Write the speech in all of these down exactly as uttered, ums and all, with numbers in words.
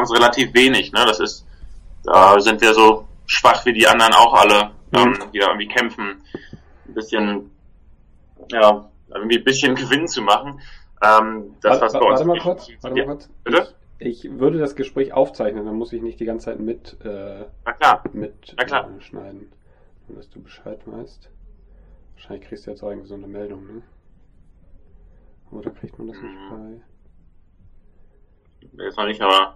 uns relativ wenig, ne? Das ist, da sind wir so schwach wie die anderen auch alle, ähm, Mhm. die da irgendwie kämpfen, ein bisschen, ja, irgendwie ein bisschen Gewinn zu machen. Ähm, das, was Warte, bei uns warte mal kurz, warte mal Ja, kurz. bitte? Ich, ich würde das Gespräch aufzeichnen, dann muss ich nicht die ganze Zeit mit, äh, Na klar, mit na klar. Äh, schneiden. Nur, dass du Bescheid weißt. Wahrscheinlich kriegst du jetzt auch irgendwie so eine Meldung, ne? Oder kriegt man das nicht Mhm. bei? Jetzt noch nicht, aber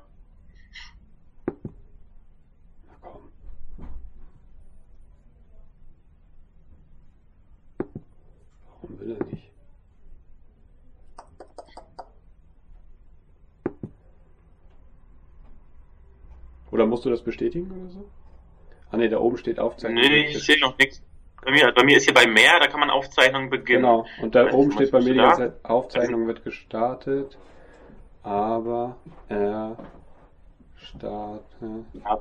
Na komm. Warum will er nicht? Oder musst du das bestätigen oder so? Ah ne, da oben steht Aufzeichnung. nee, ich sehe noch nichts. Bei mir, bei mir ist hier bei mehr, da kann man Aufzeichnung beginnen. Genau, und da Weiß oben nicht, steht bei was mir die da? ganze Zeit, Aufzeichnung wird gestartet, aber er startet Ja.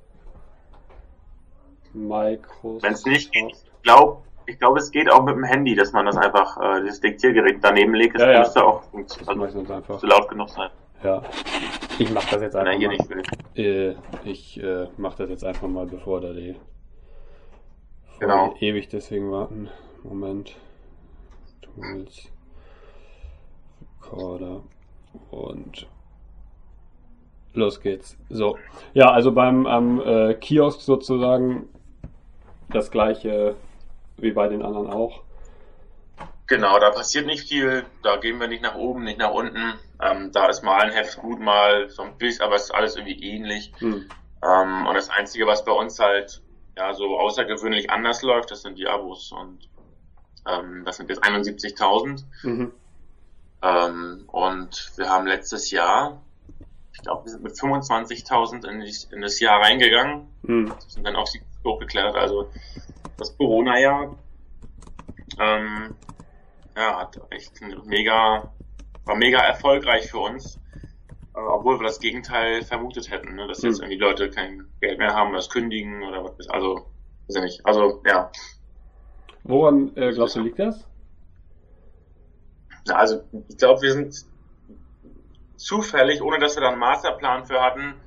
Microsoft. Wenn es nicht geht, ich glaube, ich glaube, es geht auch mit dem Handy, dass man das einfach, äh, das Diktiergerät daneben legt. Das Ja, ja. müsste auch Das also, mache ich sonst einfach. müsste laut genug sein, Ja, ich mache das jetzt wenn er einfach hier mal. nicht will. Äh, ich äh, mache das jetzt einfach mal, bevor da die bevor Genau. die ewig deswegen warten. Moment. Tools, Recorder und los geht's. So, ja, also beim am äh, Kiosk sozusagen das gleiche wie bei den anderen auch. Genau, da passiert nicht viel, da gehen wir nicht nach oben, nicht nach unten. Ähm, da ist mal ein Heft gut, mal so ein bisschen, aber es ist alles irgendwie ähnlich. Hm. Ähm, und das Einzige, was bei uns halt ja so außergewöhnlich anders läuft, das sind die Abos. Und ähm, das sind jetzt einundsiebzigtausend. Mhm. Ähm, und wir haben letztes Jahr, ich glaube, wir sind mit fünfundzwanzigtausend in, die, in das Jahr reingegangen. Hm. Sind dann auch hochgeklettert. Also das Corona-Jahr ähm, ja, hat echt ein mega, war mega erfolgreich für uns. Äh, obwohl wir das Gegenteil vermutet hätten, ne? Dass jetzt Hm. irgendwie Leute kein Geld mehr haben, das kündigen oder was. Also, weiß ich nicht. Also, ja. Woran äh, glaubst du, liegt das? Ja, also ich glaube, wir sind zufällig, ohne dass wir da einen Masterplan für hatten,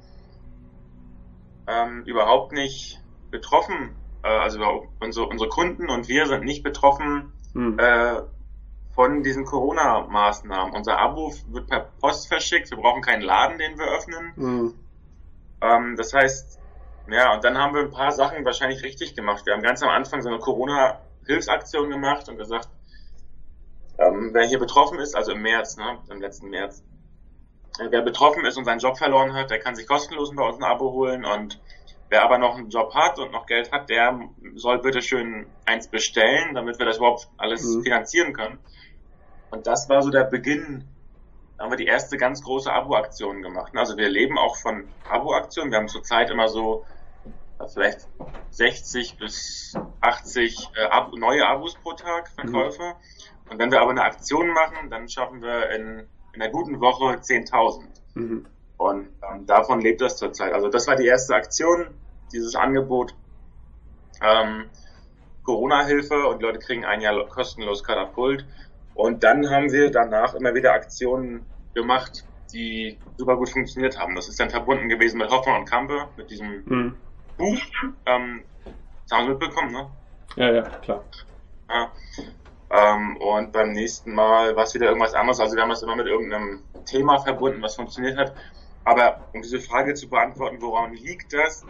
ähm, überhaupt nicht betroffen. Äh, also überhaupt unsere, unsere Kunden und wir sind nicht betroffen Hm. äh, von diesen Corona-Maßnahmen. Unser Abo wird per Post verschickt. Wir brauchen keinen Laden, den wir öffnen. Hm. Ähm, das heißt, ja, und dann haben wir ein paar Sachen wahrscheinlich richtig gemacht. Wir haben ganz am Anfang so eine Corona-Hilfsaktion gemacht und gesagt, ähm, wer hier betroffen ist, also im März, ne, im letzten März, äh, wer betroffen ist und seinen Job verloren hat, der kann sich kostenlos bei uns ein Abo holen, und wer aber noch einen Job hat und noch Geld hat, der soll bitte schön eins bestellen, damit wir das überhaupt alles Mhm. finanzieren können. Und das war so der Beginn. Da haben wir die erste ganz große Abo-Aktion gemacht. Also wir leben auch von Abo-Aktionen. Wir haben zurzeit immer so äh, vielleicht sechzig bis achtzig äh, Ab- neue Abos pro Tag, Verkäufe. Und wenn wir aber eine Aktion machen, dann schaffen wir in, in einer guten Woche zehntausend. Mhm. Und ähm, davon lebt das zurzeit. Also das war die erste Aktion, dieses Angebot, ähm, Corona-Hilfe, und die Leute kriegen ein Jahr kostenlos Katapult. Und dann haben wir danach immer wieder Aktionen gemacht, die super gut funktioniert haben. Das ist dann verbunden gewesen mit Hoffmann und Campe, mit diesem Mhm. Buch. Ähm, das haben Sie mitbekommen, ne? Ja, ja, klar. Ja. Ähm, und beim nächsten Mal war es wieder irgendwas anderes. Also wir haben das immer mit irgendeinem Thema verbunden, was funktioniert hat. Aber um diese Frage zu beantworten, woran liegt das?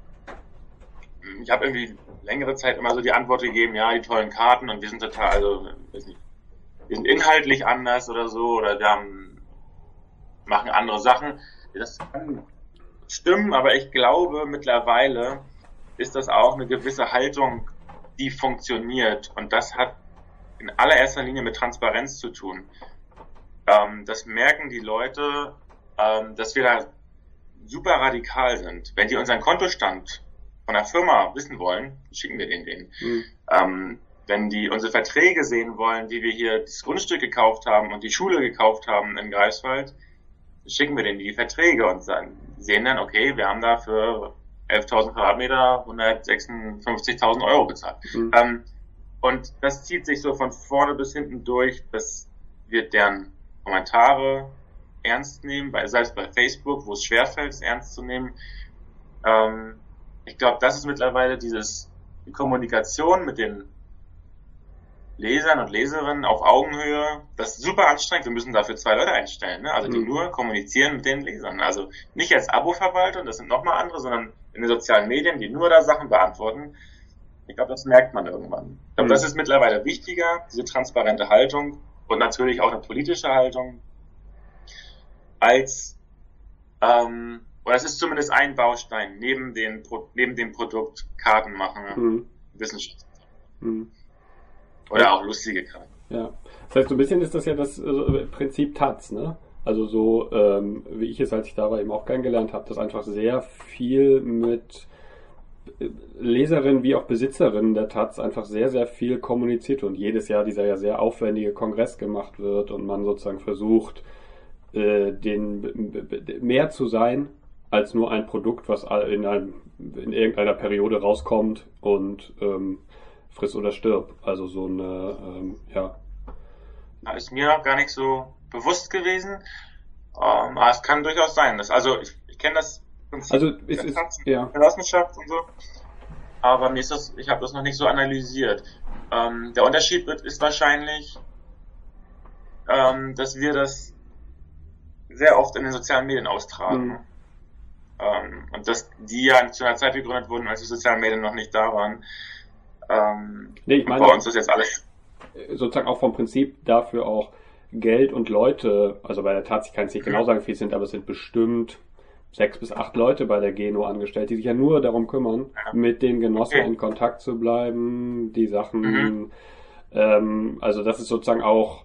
Ich habe irgendwie längere Zeit immer so die Antwort gegeben, ja, die tollen Karten, und wir sind total, also, weiß nicht, wir sind inhaltlich anders oder so, oder wir haben, machen andere Sachen. Das kann stimmen, aber ich glaube, mittlerweile ist das auch eine gewisse Haltung, die funktioniert. Und das hat in allererster Linie mit Transparenz zu tun. Ähm, das merken die Leute, ähm, dass wir da super radikal sind. Wenn die unseren Kontostand von der Firma wissen wollen, schicken wir den denen. Mhm. Ähm, wenn die unsere Verträge sehen wollen, wie wir hier das Grundstück gekauft haben und die Schule gekauft haben in Greifswald, schicken wir denen die Verträge und sagen, sehen dann, okay, wir haben da für elftausend Quadratmeter hundertsechsundfünfzigtausend Euro bezahlt. Mhm. Ähm, und das zieht sich so von vorne bis hinten durch. Das wird deren Kommentare, ernst nehmen, bei, selbst bei Facebook, wo es schwerfällt, es ernst zu nehmen. Ähm, ich glaube, das ist mittlerweile dieses, die Kommunikation mit den Lesern und Leserinnen auf Augenhöhe, das ist super anstrengend. Wir müssen dafür zwei Leute einstellen, ne? Also die mhm. nur kommunizieren mit den Lesern. Also nicht als Abo-Verwaltung, das sind nochmal andere, sondern in den sozialen Medien, die nur da Sachen beantworten. Ich glaube, das merkt man irgendwann. Ich glaube, mhm. das ist mittlerweile wichtiger, diese transparente Haltung und natürlich auch eine politische Haltung, als, ähm, oder es ist zumindest ein Baustein neben den, neben dem Produkt Karten machen, mhm. Wissenschaft. Mhm. Oder auch lustige Karten. Ja. Das heißt, so ein bisschen ist das ja das äh, Prinzip Taz, ne? Also so, ähm, wie ich es, als ich da war, eben auch kennengelernt habe, dass einfach sehr viel mit Leserinnen wie auch Besitzerinnen der Taz einfach sehr, sehr viel kommuniziert und jedes Jahr dieser ja sehr aufwendige Kongress gemacht wird und man sozusagen versucht, äh, den mehr zu sein als nur ein Produkt, was in, einem, in irgendeiner Periode rauskommt und ähm, friss oder stirb. Also so eine, ähm, ja. Da ist mir auch gar nicht so bewusst gewesen, ähm, aber es kann durchaus sein. Dass, also ich, ich kenne das Prinzip also es ist, ja. Genossenschaft und so, aber mir ist das, ich habe das noch nicht so analysiert. Ähm, der Unterschied wird, ist wahrscheinlich, ähm, dass wir das sehr oft in den sozialen Medien austragen. Mhm. Ähm, und dass die ja zu einer Zeit gegründet wurden, als die sozialen Medien noch nicht da waren. Ähm, nee, ich meine, bei uns ist jetzt alles sozusagen auch vom Prinzip dafür auch Geld und Leute, also bei der Taz, ich kann jetzt nicht genau sagen, wie viele es sind, aber es sind bestimmt sechs bis acht Leute bei der Geno angestellt, die sich ja nur darum kümmern, ja. mit den Genossen okay. in Kontakt zu bleiben, die Sachen, mhm. ähm, also das ist sozusagen auch,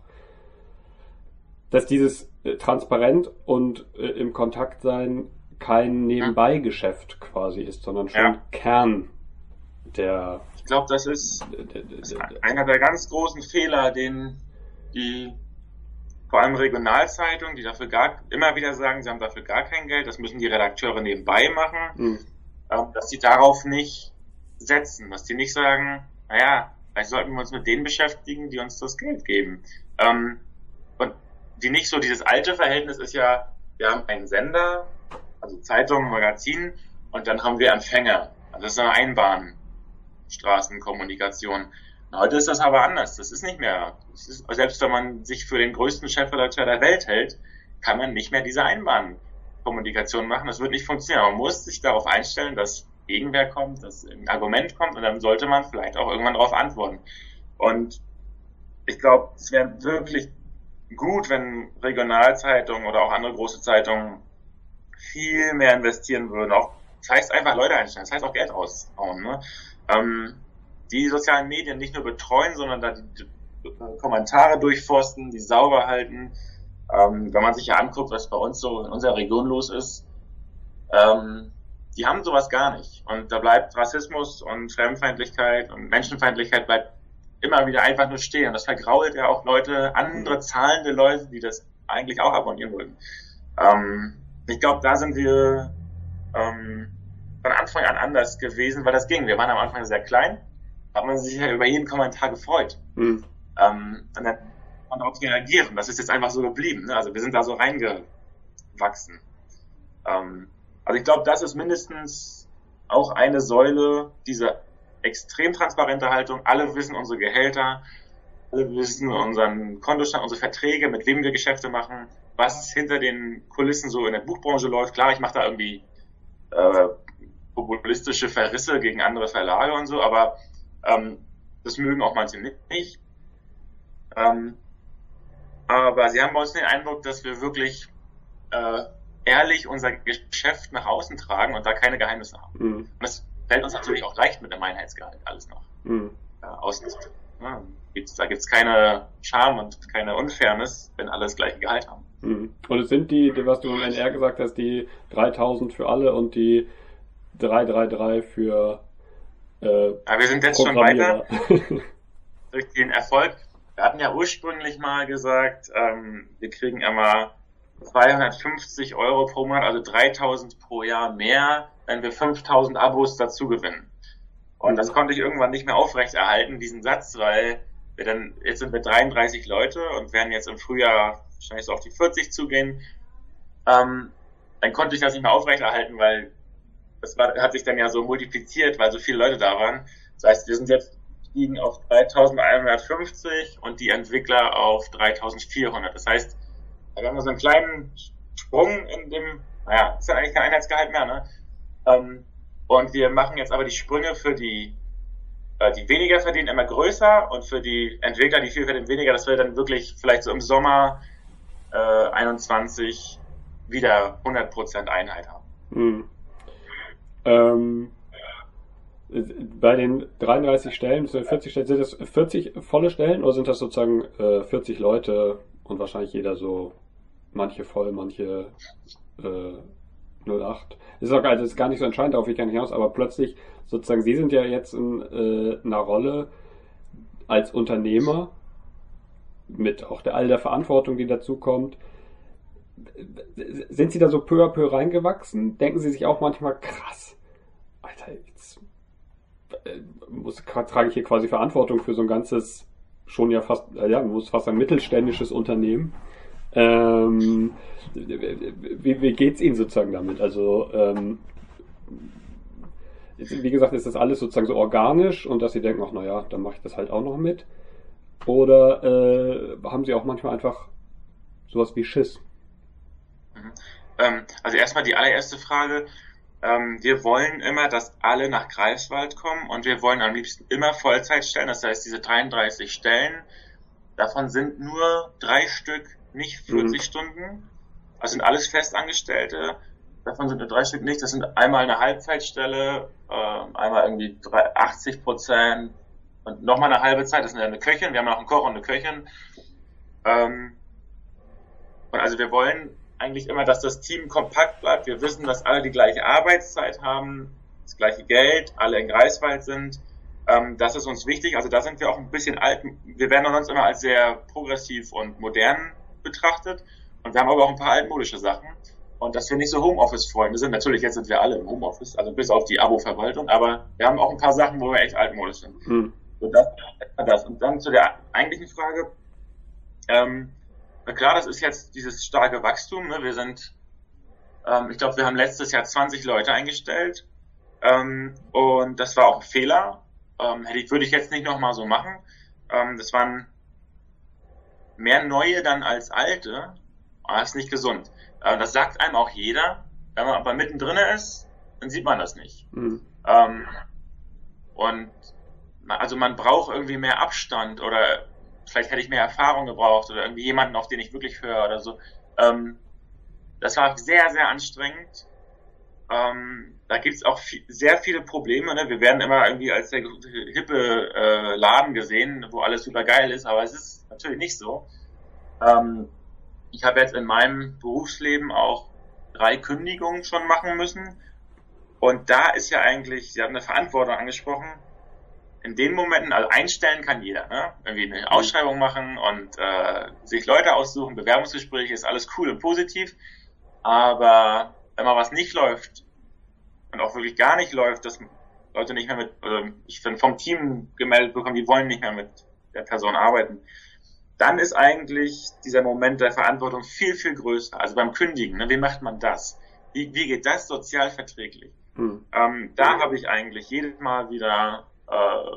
dass dieses äh, transparent und äh, im Kontakt sein kein Nebenbeigeschäft quasi ist, sondern schon ja. Kern der... Ich glaube, das ist, das ist einer der ganz großen Fehler, den die vor allem Regionalzeitungen, die dafür gar immer wieder sagen, sie haben dafür gar kein Geld, das müssen die Redakteure nebenbei machen, mhm. ähm, dass sie darauf nicht setzen, dass die nicht sagen, naja, vielleicht sollten wir uns mit denen beschäftigen, die uns das Geld geben. Ähm, und die nicht so, dieses alte Verhältnis ist ja, wir haben einen Sender, also Zeitungen, Magazin, und dann haben wir Empfänger. Also das ist eine Einbahnstraßenkommunikation. Heute ist das aber anders. Das ist nicht mehr, das ist, selbst wenn man sich für den größten Chefredakteur der Welt hält, kann man nicht mehr diese Einbahnkommunikation machen. Das wird nicht funktionieren. Man muss sich darauf einstellen, dass Gegenwehr kommt, dass ein Argument kommt und dann sollte man vielleicht auch irgendwann darauf antworten. Und ich glaube, es wäre wirklich gut, wenn Regionalzeitungen oder auch andere große Zeitungen viel mehr investieren würden. Auch, das heißt einfach Leute einstellen, das heißt auch Geld raushauen. Ne? Ähm, die sozialen Medien nicht nur betreuen, sondern da die, die Kommentare durchforsten, die sauber halten. Ähm, wenn man sich ja anguckt, was bei uns so in unserer Region los ist, ähm, die haben sowas gar nicht. Und da bleibt Rassismus und Fremdenfeindlichkeit und Menschenfeindlichkeit bleibt immer wieder einfach nur stehen. Und das vergrault ja auch Leute, andere zahlende Leute, die das eigentlich auch abonnieren wollten. Ähm, ich glaube, da sind wir ähm, von Anfang an anders gewesen, weil das ging. Wir waren am Anfang sehr klein, hat man sich ja über jeden Kommentar gefreut. Mhm. Ähm, und dann hat man darauf reagiert. Und das ist jetzt einfach so geblieben. Ne? Also wir sind da so reingewachsen. Ähm, also ich glaube, das ist mindestens auch eine Säule dieser extrem transparente Haltung. Alle wissen unsere Gehälter, alle wissen unseren Kontostand, unsere Verträge, mit wem wir Geschäfte machen, was hinter den Kulissen so in der Buchbranche läuft. Klar, ich mache da irgendwie äh, populistische Verrisse gegen andere Verlage und so, aber ähm, das mögen auch manche nicht. Ähm, aber sie haben bei uns den Eindruck, dass wir wirklich äh, ehrlich unser Geschäft nach außen tragen und da keine Geheimnisse haben. Mhm. Und das fällt uns natürlich auch leicht mit dem Einheitsgehalt alles noch. Mhm. Äh, außen, ja, gibt's, da gibt's keine Charme und keine Unfairness, wenn alle das gleiche Gehalt haben. Mhm. Und es sind die, was du im N R gesagt hast, die dreitausend für alle und die dreihundertdreiunddreißig für äh, ja, wir sind jetzt schon weiter durch den Erfolg. Wir hatten ja ursprünglich mal gesagt, ähm, wir kriegen immer zweihundertfünfzig Euro pro Monat, also dreitausend pro Jahr mehr, wenn wir fünftausend Abos dazu gewinnen. Und das konnte ich irgendwann nicht mehr aufrechterhalten, diesen Satz, weil wir dann, jetzt sind wir dreiunddreißig Leute und werden jetzt im Frühjahr wahrscheinlich so auf die vierzig zugehen. ähm, dann konnte ich das nicht mehr aufrechterhalten, weil das war, hat sich dann ja so multipliziert, weil so viele Leute da waren. Das heißt, wir sind jetzt gestiegen auf dreitausendeinhundertfünfzig und die Entwickler auf dreitausendvierhundert. Das heißt, da haben wir so einen kleinen Sprung in dem, naja, ist ja eigentlich kein Einheitsgehalt mehr, ne? Ähm, und wir machen jetzt aber die Sprünge für die, äh, die weniger verdienen, immer größer, und für die Entwickler, die viel verdienen, weniger, dass wir dann wirklich vielleicht so im Sommer äh, einundzwanzig wieder hundert Prozent Einheit haben. Hm. Ähm, bei den dreiunddreißig Stellen, vierzig Stellen, sind das vierzig volle Stellen oder sind das sozusagen äh, vierzig Leute und wahrscheinlich jeder so, manche voll, manche äh, null Komma acht? Das ist auch also ist gar nicht so entscheidend, darauf ich gar nicht hinaus, aber plötzlich sozusagen, Sie sind ja jetzt in äh, einer Rolle als Unternehmer mit auch der, all der Verantwortung, die dazu kommt. Sind Sie da so peu à peu reingewachsen? Denken Sie sich auch manchmal, krass, Alter, jetzt äh, muss, trage ich hier quasi Verantwortung für so ein ganzes, schon ja fast, äh, ja, muss fast ein mittelständisches Unternehmen. Ähm, wie, wie geht's Ihnen sozusagen damit? Also, ähm, wie gesagt, ist das alles sozusagen so organisch und dass Sie denken, ach naja, dann mache ich das halt auch noch mit? Oder äh, haben Sie auch manchmal einfach sowas wie Schiss? Mhm. Ähm, also erstmal die allererste Frage. Ähm, wir wollen immer, dass alle nach Greifswald kommen, und wir wollen am liebsten immer Vollzeit stellen. Das heißt, diese dreiunddreißig Stellen, davon sind nur drei Stück nicht vierzig mhm. Stunden. Das sind alles Festangestellte. Davon sind nur drei Stück nicht. Das sind einmal eine Halbzeitstelle, äh, einmal irgendwie achtzig Prozent und nochmal eine halbe Zeit. Das ist eine Köchin. Wir haben noch einen Koch und eine Köchin. Ähm, und also wir wollen eigentlich immer, dass das Team kompakt bleibt. Wir wissen, dass alle die gleiche Arbeitszeit haben, das gleiche Geld, alle in Greifswald sind. Ähm, das ist uns wichtig. Also da sind wir auch ein bisschen alt. Wir werden sonst immer als sehr progressiv und modern betrachtet. Und wir haben aber auch ein paar altmodische Sachen. Und dass wir nicht so Homeoffice-Freunde sind. Natürlich, jetzt sind wir alle im Homeoffice, also bis auf die Abo-Verwaltung. Aber wir haben auch ein paar Sachen, wo wir echt altmodisch sind. Hm. So das, das. Und dann zu der eigentlichen Frage. Ähm, na klar, das ist jetzt dieses starke Wachstum. Ne? Wir sind, ähm, ich glaube, wir haben letztes Jahr zwanzig Leute eingestellt. Ähm, und das war auch ein Fehler. Ähm, hätte ich, würde ich jetzt nicht nochmal so machen. Ähm, das waren mehr Neue dann als Alte. Aber das ist nicht gesund. Äh, das sagt einem auch jeder. Wenn man aber mittendrin ist, dann sieht man das nicht. Mhm. Ähm, und man, also man braucht irgendwie mehr Abstand, oder vielleicht hätte ich mehr Erfahrung gebraucht oder irgendwie jemanden, auf den ich wirklich höre oder so. Ähm, das war sehr, sehr anstrengend. Ähm, da gibt's auch viel, sehr viele Probleme. Ne? Wir werden immer irgendwie als der hippe äh, Laden gesehen, wo alles super geil ist, aber es ist natürlich nicht so. Ähm, ich habe jetzt in meinem Berufsleben auch drei Kündigungen schon machen müssen. Und da ist ja eigentlich, Sie haben eine Verantwortung angesprochen, in den Momenten, also einstellen kann jeder, ne? Irgendwie eine Ausschreibung machen und äh, sich Leute aussuchen, Bewerbungsgespräche, ist alles cool und positiv. Aber wenn mal was nicht läuft und auch wirklich gar nicht läuft, dass Leute nicht mehr mit, also ich bin vom Team gemeldet bekommen, die wollen nicht mehr mit der Person arbeiten, dann ist eigentlich dieser Moment der Verantwortung viel, viel größer. Also beim Kündigen, ne? Wie macht man das? Wie, wie geht das sozial verträglich? Hm. Ähm, da habe ich eigentlich jedes Mal wieder Äh,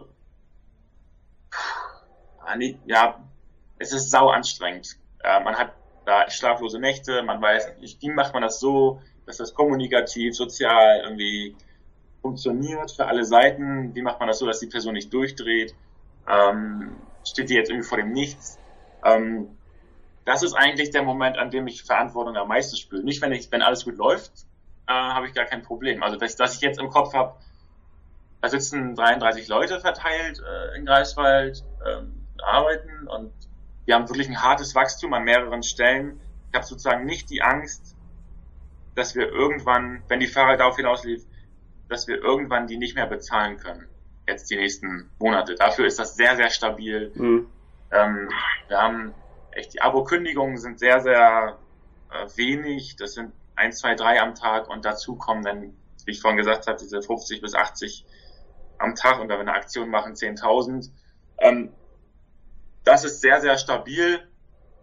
ja, es ist sau anstrengend. Äh, man hat da schlaflose Nächte, man weiß nicht, wie macht man das so, dass das kommunikativ, sozial irgendwie funktioniert für alle Seiten, wie macht man das so, dass die Person nicht durchdreht, ähm, steht die jetzt irgendwie vor dem Nichts. Ähm, das ist eigentlich der Moment, an dem ich Verantwortung am meisten spüre. Nicht, wenn ich, wenn alles gut läuft, äh, habe ich gar kein Problem. Also, dass, dass ich jetzt im Kopf habe, da sitzen dreiunddreißig Leute verteilt äh, in Greifswald, ähm, arbeiten, und wir haben wirklich ein hartes Wachstum an mehreren Stellen. Ich habe sozusagen nicht die Angst, dass wir irgendwann, wenn die Fahrer darauf hinauslief, dass wir irgendwann die nicht mehr bezahlen können. Jetzt die nächsten Monate. Dafür ist das sehr, sehr stabil. Mhm. Ähm, wir haben echt, die Abo-Kündigungen sind sehr, sehr äh, wenig. Das sind eins, zwei, drei am Tag, und dazu kommen dann, wie ich vorhin gesagt habe, diese fünfzig bis achtzig am Tag, und wenn wir eine Aktion machen, zehntausend. Ähm, das ist sehr, sehr stabil.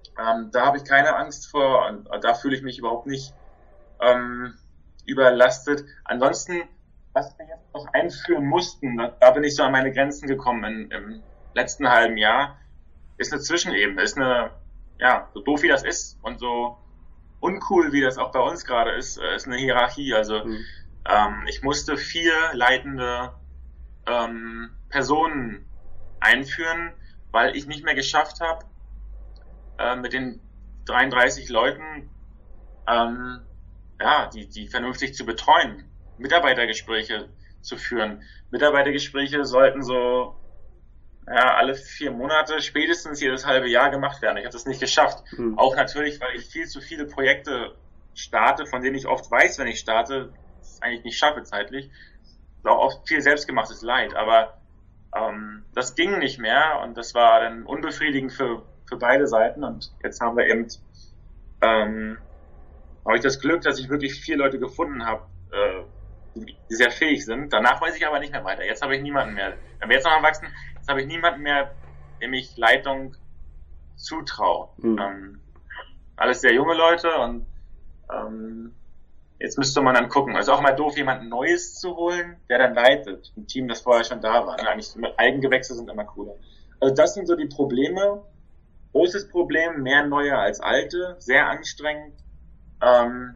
Ähm, da habe ich keine Angst vor und da fühle ich mich überhaupt nicht ähm, überlastet. Ansonsten, was wir jetzt noch einführen mussten, da, da bin ich so an meine Grenzen gekommen in, im letzten halben Jahr, ist eine Zwischenebene, ist eine, ja, so doof wie das ist und so uncool wie das auch bei uns gerade ist, ist eine Hierarchie. Also mhm. ähm, ich musste vier leitende ähm, Personen einführen, weil ich nicht mehr geschafft habe, äh, mit den dreiunddreißig Leuten ähm, ja, die, die vernünftig zu betreuen, Mitarbeitergespräche zu führen. Mitarbeitergespräche sollten so ja, alle vier Monate, spätestens jedes halbe Jahr gemacht werden. Ich habe das nicht geschafft. Mhm. Auch natürlich, weil ich viel zu viele Projekte starte, von denen ich oft weiß, wenn ich starte, dass ich eigentlich nicht schaffe zeitlich. Auch oft viel selbstgemachtes Leid. Aber ähm, das ging nicht mehr und das war dann unbefriedigend für, für beide Seiten. Und jetzt haben wir eben ähm, habe ich das Glück, dass ich wirklich vier Leute gefunden habe, äh, die sehr fähig sind. Danach weiß ich aber nicht mehr weiter. Jetzt habe ich niemanden mehr. Wenn wir jetzt noch erwachsen, jetzt habe ich niemanden mehr, dem ich Leitung zutraue. Mhm. Ähm, alles sehr junge Leute und ähm, jetzt müsste man dann gucken. Also auch mal doof, jemanden Neues zu holen, der dann leitet. Ein Team, das vorher schon da war. Und eigentlich Eigengewächse sind immer cooler. Also das sind so die Probleme. Großes Problem, mehr Neue als Alte, sehr anstrengend. Ähm,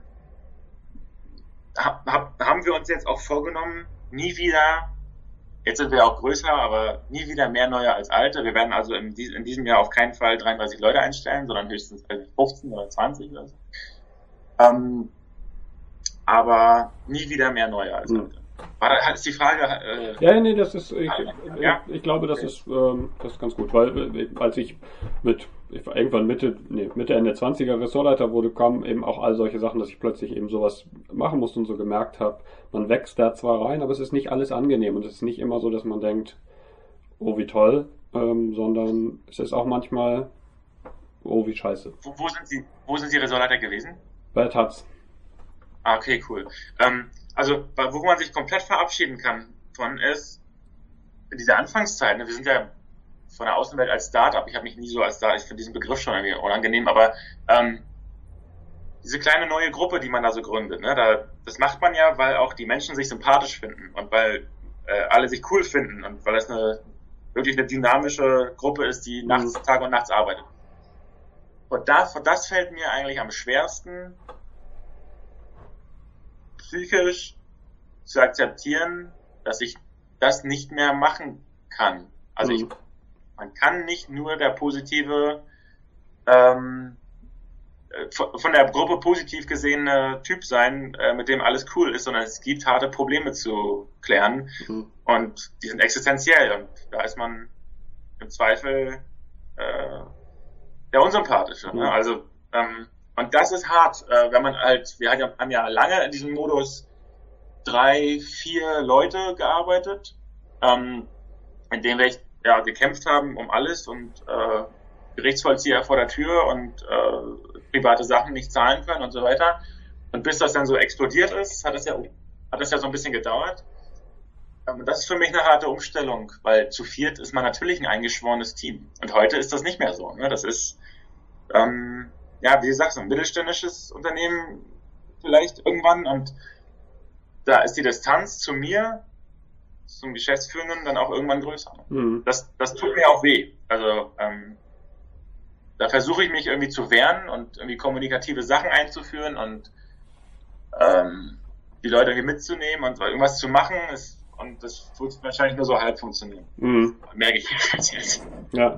hab, hab, haben wir uns jetzt auch vorgenommen, nie wieder, jetzt sind wir auch größer, aber nie wieder mehr Neue als Alte. Wir werden also in, dies, in diesem Jahr auf keinen Fall dreiunddreißig Leute einstellen, sondern höchstens fünfzehn oder zwanzig oder so. Ähm, aber nie wieder mehr Neue als Alte. War da, ist die Frage... Äh, ja, nee, das ist... Ich, ja? ich, ich glaube, das, okay. ist, ähm, das ist ganz gut, weil als ich mit... Ich war irgendwann Mitte, nee, Mitte, Ende zwanziger Ressortleiter wurde, kamen eben auch all solche Sachen, dass ich plötzlich eben sowas machen musste und so gemerkt habe, man wächst da zwar rein, aber es ist nicht alles angenehm und es ist nicht immer so, dass man denkt, oh wie toll, ähm, sondern es ist auch manchmal, oh wie scheiße. Wo, wo sind Sie, wo sind Sie Ressortleiter gewesen? Bei der Taz. Ah, okay, cool. Ähm, also, wo man sich komplett verabschieden kann von ist, in dieser Anfangszeit, ne, wir sind ja von der Außenwelt als Start-up, ich habe mich nie so als Start, ich finde diesen Begriff schon irgendwie unangenehm, aber ähm, diese kleine neue Gruppe, die man da so gründet, ne, da, das macht man ja, weil auch die Menschen sich sympathisch finden und weil äh, alle sich cool finden und weil es eine wirklich eine dynamische Gruppe ist, die nachts, Tag und nachts arbeitet. Und das, das fällt mir eigentlich am schwersten, psychisch zu akzeptieren, dass ich das nicht mehr machen kann. Also ich Man kann nicht nur der positive, ähm, von der Gruppe positiv gesehene Typ sein, äh, mit dem alles cool ist, sondern es gibt harte Probleme zu klären mhm. und die sind existenziell und da ist man im Zweifel äh, der Unsympathische. Mhm. Ne? Also ähm, und das ist hart, äh, wenn man halt, wir haben ja lange in diesem Modus drei, vier Leute gearbeitet, ähm, in dem wir ja, gekämpft haben um alles und äh, Gerichtsvollzieher vor der Tür und äh, private Sachen nicht zahlen können und so weiter. Und bis das dann so explodiert ist, hat das ja, hat das ja so ein bisschen gedauert. Und ähm, das ist für mich eine harte Umstellung, weil zu viert ist man natürlich ein eingeschworenes Team. Und heute ist das nicht mehr so. Ne? Das ist, ähm, ja, wie gesagt, so ein mittelständisches Unternehmen vielleicht irgendwann und da ist die Distanz zu mir, zum Geschäftsführenden dann auch irgendwann größer. Mhm. Das, das tut mir auch weh. Also ähm, da versuche ich mich irgendwie zu wehren und irgendwie kommunikative Sachen einzuführen und ähm, die Leute irgendwie mitzunehmen und irgendwas zu machen ist, und das wird wahrscheinlich nur so halb funktionieren. Mhm. Merke ich jetzt. Ja.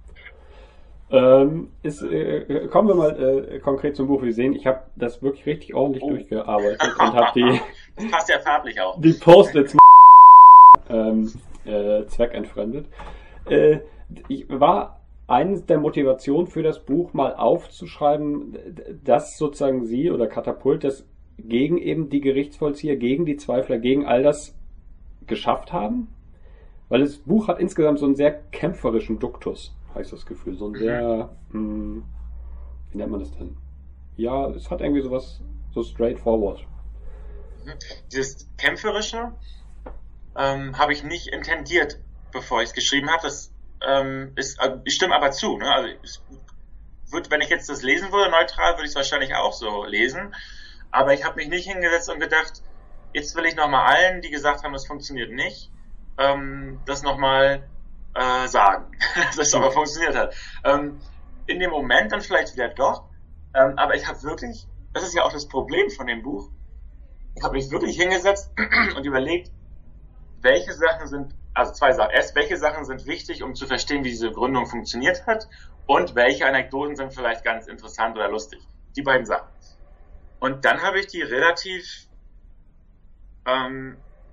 Ähm, ist, äh, kommen wir mal äh, konkret zum Buch. Wir sehen, ich habe das wirklich richtig ordentlich oh. durchgearbeitet und habe die das passt ja farblich auch. Die Post-its ähm, äh, zweckentfremdet. Äh, ich war eines der Motivationen für das Buch mal aufzuschreiben, dass sozusagen Sie oder Katapult das gegen eben die Gerichtsvollzieher, gegen die Zweifler, gegen all das geschafft haben. Weil das Buch hat insgesamt so einen sehr kämpferischen Duktus, habe ich das Gefühl. So ein sehr, mh, wie nennt man das denn? Ja, es hat irgendwie sowas, so straightforward. Dieses Kämpferische ähm, habe ich nicht intendiert, bevor ich es geschrieben habe. Das ähm, ist, also ich stimme aber zu. Ne? Also es würd, wenn ich jetzt das lesen würde, neutral, würde ich es wahrscheinlich auch so lesen. Aber ich habe mich nicht hingesetzt und gedacht, jetzt will ich nochmal allen, die gesagt haben, es funktioniert nicht, ähm, das nochmal äh, sagen, dass es aber funktioniert hat. Ähm, in dem Moment dann vielleicht wieder doch, ähm, aber ich habe wirklich, das ist ja auch das Problem von dem Buch, ich habe mich wirklich hingesetzt und überlegt, welche Sachen sind, also zwei Sachen, erst welche Sachen sind wichtig, um zu verstehen, wie diese Gründung funktioniert hat, und welche Anekdoten sind vielleicht ganz interessant oder lustig. Die beiden Sachen. Und dann habe ich die relativ ähm,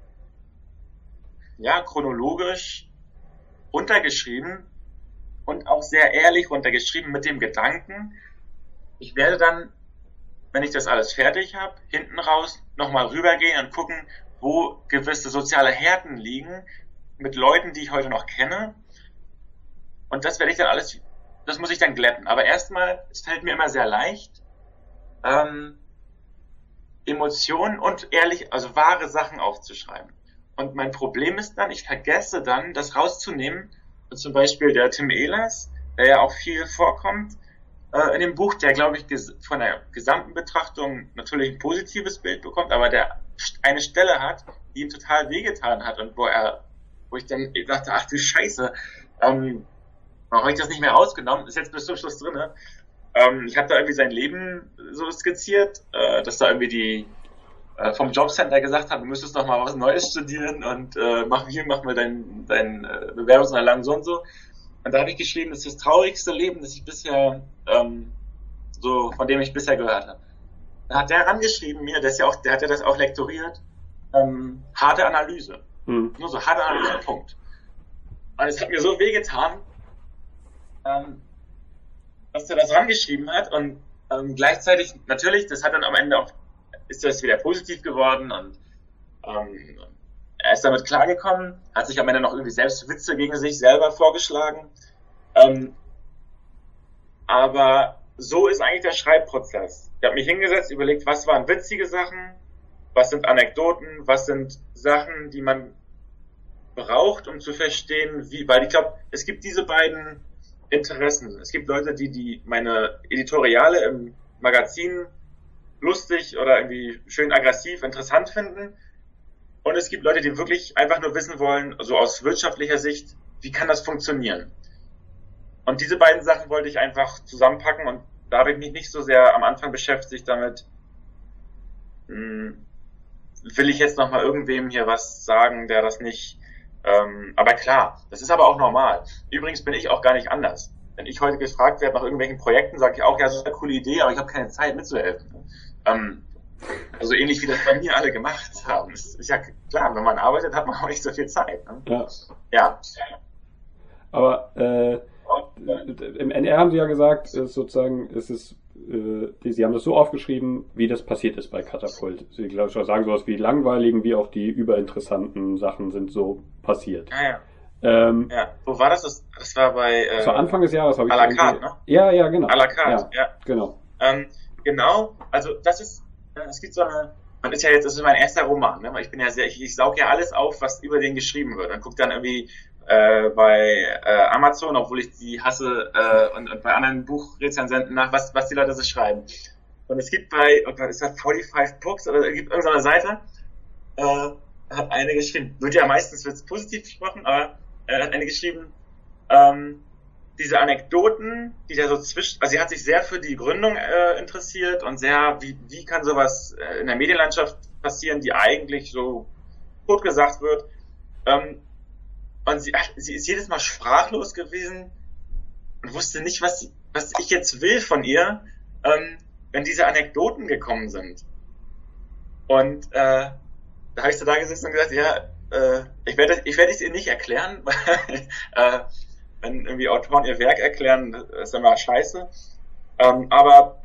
ja, chronologisch runtergeschrieben und auch sehr ehrlich runtergeschrieben mit dem Gedanken, ich werde dann, wenn ich das alles fertig habe, hinten raus nochmal rübergehen und gucken, wo gewisse soziale Härten liegen mit Leuten, die ich heute noch kenne. Und das werde ich dann alles, das muss ich dann glätten. Aber erstmal, es fällt mir immer sehr leicht, ähm, Emotionen und ehrlich, also wahre Sachen aufzuschreiben. Und mein Problem ist dann, ich vergesse dann, das rauszunehmen. Und zum Beispiel der Tim Ehlers, der ja auch viel vorkommt, äh, in dem Buch, der, glaube ich, ges- von der gesamten Betrachtung natürlich ein positives Bild bekommt, aber der eine Stelle hat, die ihm total wehgetan hat und wo er, wo ich dann dachte, ach du Scheiße, ähm, warum habe ich das nicht mehr rausgenommen? Ist jetzt bis zum Schluss drin. Ähm, ich habe da irgendwie sein Leben so skizziert, äh, dass da irgendwie die äh, vom Jobcenter gesagt haben, du müsstest doch mal was Neues studieren und äh, mach hier, mach mal dein, dein äh, Bewerbungsunterlagen so und so. Und da habe ich geschrieben, das ist das traurigste Leben, das ich bisher, ähm, so, von dem ich bisher gehört habe. Da hat der rangeschrieben mir, der ist ja auch, der hat ja das auch lektoriert, ähm, harte Analyse. Hm. Nur so harte Analyse, Punkt. Und es hat mir so wehgetan, ähm, dass er das rangeschrieben hat und ähm, gleichzeitig, natürlich, das hat dann am Ende auch, ist das wieder positiv geworden und ähm, er ist damit klargekommen, hat sich am Ende noch irgendwie selbst Witze gegen sich selber vorgeschlagen. Ähm, aber so ist eigentlich der Schreibprozess. Ich habe mich hingesetzt, überlegt, was waren witzige Sachen, was sind Anekdoten, was sind Sachen, die man braucht, um zu verstehen, wie, weil ich glaube, es gibt diese beiden Interessen. Es gibt Leute, die, die meine Editoriale im Magazin lustig oder irgendwie schön aggressiv interessant finden. Und es gibt Leute, die wirklich einfach nur wissen wollen, so aus wirtschaftlicher Sicht, wie kann das funktionieren? Und diese beiden Sachen wollte ich einfach zusammenpacken und da habe ich mich nicht so sehr am Anfang beschäftigt damit, hm, will ich jetzt nochmal irgendwem hier was sagen, der das nicht, ähm, aber klar, das ist aber auch normal. Übrigens bin ich auch gar nicht anders. Wenn ich heute gefragt werde nach irgendwelchen Projekten, sage ich auch, ja, das ist eine coole Idee, aber ich habe keine Zeit mitzuhelfen. Ähm, also ähnlich wie das bei mir alle gemacht haben. Das ist ja klar, wenn man arbeitet, hat man auch nicht so viel Zeit. Ne? Ja. Ja. Aber äh, im N R haben Sie ja gesagt, ist sozusagen, es ist, äh, die, Sie haben das so aufgeschrieben, wie das passiert ist bei Katapult. Sie glaube ich sagen sowas wie langweiligen, wie auch die überinteressanten Sachen sind so passiert. Ah, ja. Ähm, ja. Wo war das? Das, das war bei äh, das war Anfang des Jahres, habe ich. À la carte, ne? Ja, ja, genau. À la carte, ja. ja. Genau. Ähm, genau, also das ist, es gibt so eine, man ist ja jetzt, das ist mein erster Roman, ne? Ich bin ja sehr, ich, ich saug ja alles auf, was über den geschrieben wird. Dann guck dann irgendwie äh, bei äh, Amazon, obwohl ich die hasse, äh, und, und bei anderen Buchrezensenten nach, was, was die Leute so schreiben. Und es gibt bei, und was ist das, fünfundvierzig Books, oder es gibt irgendeine Seite, äh, hat eine geschrieben, wird ja meistens wird's positiv gesprochen, aber äh, hat eine geschrieben, ähm, diese Anekdoten, die da so zwischen, also sie hat sich sehr für die Gründung äh, interessiert und sehr, wie, wie kann sowas äh, in der Medienlandschaft passieren, die eigentlich so tot gesagt wird. Ähm, und sie, sie ist jedes Mal sprachlos gewesen und wusste nicht, was, sie, was ich jetzt will von ihr, ähm, wenn diese Anekdoten gekommen sind. Und äh, da habe ich so da gesessen und gesagt, ja, äh, ich werde ich werde es ihr nicht erklären, weil äh, wenn irgendwie Autoren ihr Werk erklären, ist immer scheiße. Ähm, aber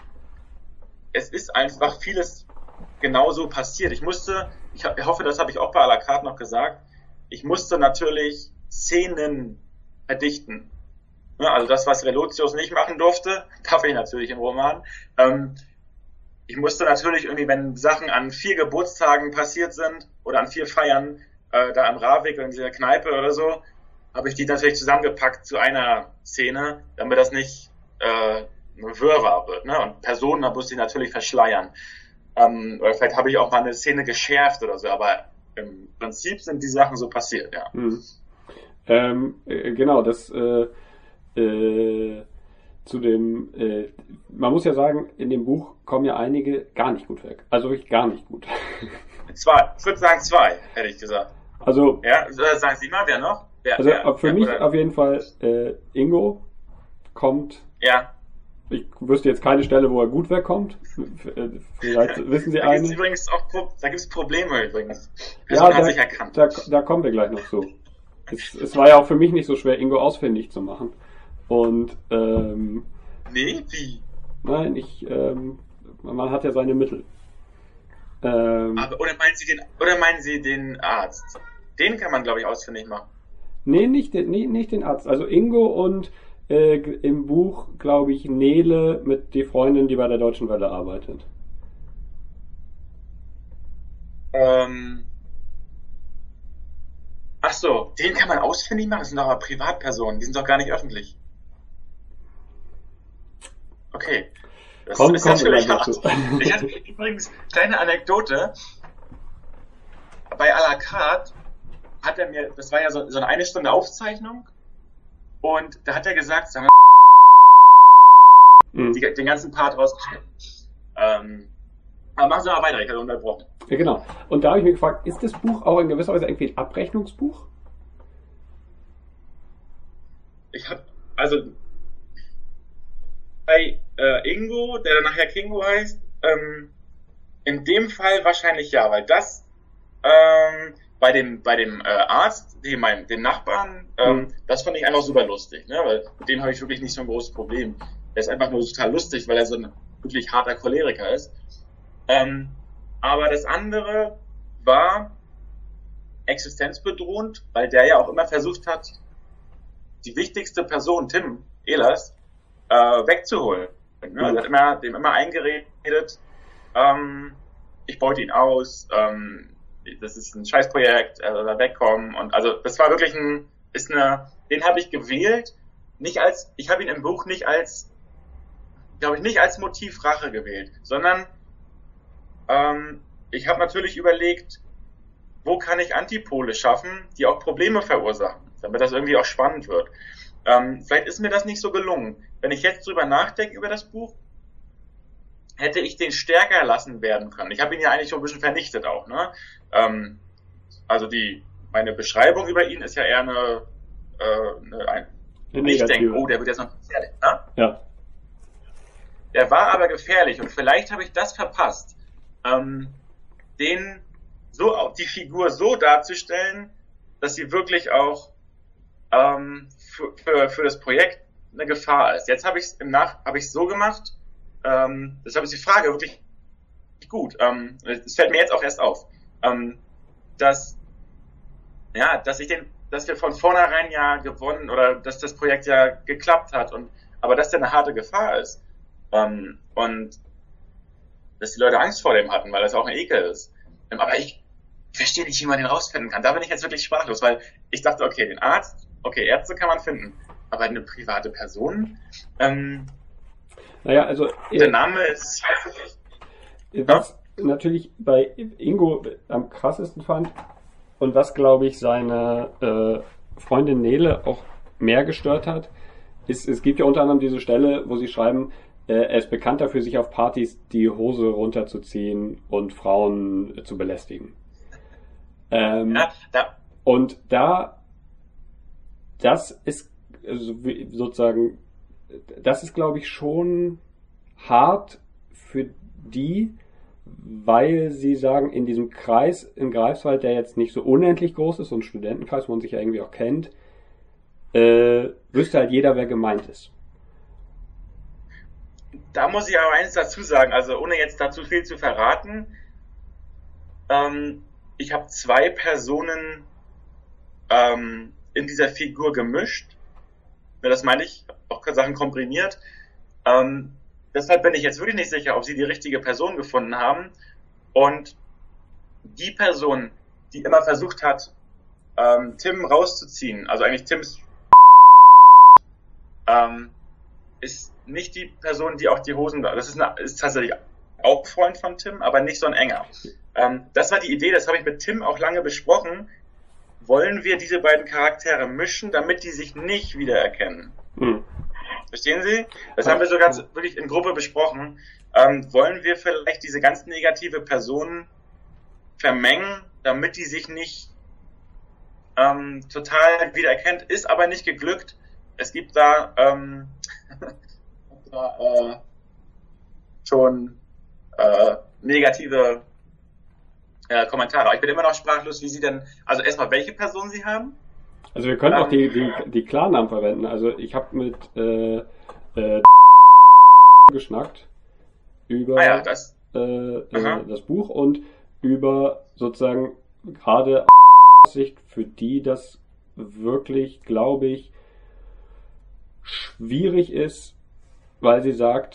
es ist einfach vieles genauso passiert. Ich musste, ich, ich hoffe, das habe ich auch bei à la carte noch gesagt, ich musste natürlich Szenen verdichten. Ja, also das, was Relotius nicht machen durfte, darf ich natürlich im Roman. Ähm, ich musste natürlich irgendwie, wenn Sachen an vier Geburtstagen passiert sind oder an vier Feiern, äh, da am Ravik in dieser Kneipe oder so, habe ich die natürlich zusammengepackt zu einer Szene, damit das nicht äh, ein Wirrwarr wird, ne? Und Personen, da muss ich natürlich verschleiern. Ähm, oder vielleicht habe ich auch mal eine Szene geschärft oder so, aber im Prinzip sind die Sachen so passiert, ja. Mhm. Ähm, äh, genau, das äh, äh, zu dem, äh, man muss ja sagen, in dem Buch kommen ja einige gar nicht gut weg. Also wirklich gar nicht gut. Zwei, ich würde sagen zwei, hätte ich gesagt. Also, ja, sagen Sie mal, wer noch? Wer, also wer, für wer, mich oder? auf jeden Fall äh, Ingo kommt. Ja. Ich wüsste jetzt keine Stelle, wo er gut wegkommt. Vielleicht wissen Sie da eine. Gibt's übrigens auch, da gibt es Probleme übrigens. Die Ja, Person da, hat sich erkannt. Da, da kommen wir gleich noch zu. Es, es war ja auch für mich nicht so schwer, Ingo ausfindig zu machen. Und ähm, nee, wie? Nein, ich ähm, man hat ja seine Mittel. Ähm, Aber, oder meinen Sie den oder meinen Sie den Arzt? Den kann man, glaube ich, ausfindig machen. Nee, nicht den, nee, nicht den Arzt. Also Ingo und äh, im Buch, glaube ich, Nele mit die Freundin, die bei der Deutschen Welle arbeitet. Ähm. Ach so, den kann man ausfindig machen. Das sind doch aber Privatpersonen. Die sind doch gar nicht öffentlich. Okay. Das komm, ist komm, natürlich hart. dazu. Ich hatte übrigens kleine Anekdote. Bei à la carte hat er mir, das war ja so, so eine eine Stunde Aufzeichnung, und da hat er gesagt, sagen wir, mhm. die, den ganzen Part rausgeschnitten. Ähm, aber machen Sie mal weiter, ich hatte unterbrochen. Ja, genau. Und da habe ich mich gefragt, ist das Buch auch in gewisser Weise irgendwie ein Abrechnungsbuch? Ich habe, also bei äh, Ingo, der dann nachher Kingo heißt, ähm, in dem Fall wahrscheinlich ja, weil das ähm, bei dem bei dem äh, Arzt, dem, meinem, dem Nachbarn, ähm, mhm. das fand ich einfach super lustig, ne? Weil mit dem habe ich wirklich nicht so ein großes Problem. Er ist einfach nur total lustig, weil er so ein wirklich harter Choleriker ist. Ähm, aber das andere war existenzbedrohend, weil der ja auch immer versucht hat, die wichtigste Person, Tim Ehlers, äh, wegzuholen. Mhm. Er hat immer, dem immer eingeredet, ähm, ich beute ihn aus, ähm, das ist ein Scheißprojekt, er soll da wegkommen. Und also das war wirklich ein, ist eine, den habe ich gewählt, nicht als, ich habe ihn im Buch nicht als, glaube ich, nicht als Motiv Rache gewählt, sondern ähm, ich habe natürlich überlegt, wo kann ich Antipole schaffen, die auch Probleme verursachen, damit das irgendwie auch spannend wird. Ähm, vielleicht ist mir das nicht so gelungen. Wenn ich jetzt drüber nachdenke über das Buch, hätte ich den stärker lassen werden können. Ich habe ihn ja eigentlich schon ein bisschen vernichtet auch, ne? Ähm, also die, meine Beschreibung über ihn ist ja eher eine, äh, eine ein, ich denke, oh, der wird jetzt noch gefährlich, ne? Ja. Der war aber gefährlich, und vielleicht habe ich das verpasst, ähm, den so auch die Figur so darzustellen, dass sie wirklich auch ähm, für, für, für das Projekt eine Gefahr ist. Jetzt habe ich es im Nach habe ich so gemacht. Ähm, deshalb ist die Frage wirklich gut. Ähm, es fällt mir jetzt auch erst auf, ähm, dass ja, dass ich den, dass wir von vornherein ja gewonnen, oder dass das Projekt ja geklappt hat, und aber dass der eine harte Gefahr ist, ähm, und dass die Leute Angst vor dem hatten, weil das auch ein Ekel ist. Ähm, aber ich verstehe nicht, wie man den rausfinden kann. Da bin ich jetzt wirklich sprachlos, weil ich dachte, okay, den Arzt, okay, Ärzte kann man finden, aber eine private Person, ähm, Naja, also der Name ist was ja? natürlich bei Ingo am krassesten fand und was, glaube ich, seine äh, Freundin Nele auch mehr gestört hat, ist, es gibt ja unter anderem diese Stelle, wo sie schreiben, äh, er ist bekannt dafür, sich auf Partys die Hose runterzuziehen und Frauen äh, zu belästigen. Ähm, ja, da. Und da, das ist also, sozusagen, das ist, glaube ich, schon hart für die, weil sie sagen, in diesem Kreis in Greifswald, der jetzt nicht so unendlich groß ist, so ein Studentenkreis, wo man sich ja irgendwie auch kennt, äh, wüsste halt jeder, wer gemeint ist. Da muss ich aber eins dazu sagen, also ohne jetzt dazu viel zu verraten, ähm, ich habe zwei Personen ähm, in dieser Figur gemischt. Das meine ich, auch Sachen komprimiert. Ähm, deshalb bin ich jetzt wirklich nicht sicher, ob sie die richtige Person gefunden haben. Und die Person, die immer versucht hat, ähm, Tim rauszuziehen, also eigentlich Tims, ähm, ist nicht die Person, die auch die Hosen, das ist, eine, ist tatsächlich auch Freund von Tim, aber nicht so ein enger. Ähm, das war die Idee, das habe ich mit Tim auch lange besprochen. Wollen wir diese beiden Charaktere mischen, damit die sich nicht wiedererkennen? Hm. Verstehen Sie? Das haben wir sogar wirklich in Gruppe besprochen. Ähm, wollen wir vielleicht diese ganz negative Person vermengen, damit die sich nicht ähm, total wiedererkennt? Ist aber nicht geglückt. Es gibt da, ähm, da äh, schon äh, negative äh, Kommentare. Aber ich bin immer noch sprachlos, wie Sie denn, also erstmal, welche Person Sie haben? Also wir können ähm, auch die, die, die Klarnamen verwenden. Also ich habe mit äh, äh, geschnackt über ah ja, das, äh, äh, das Buch und über sozusagen gerade Sicht, für die das wirklich, glaube ich, schwierig ist, weil sie sagt,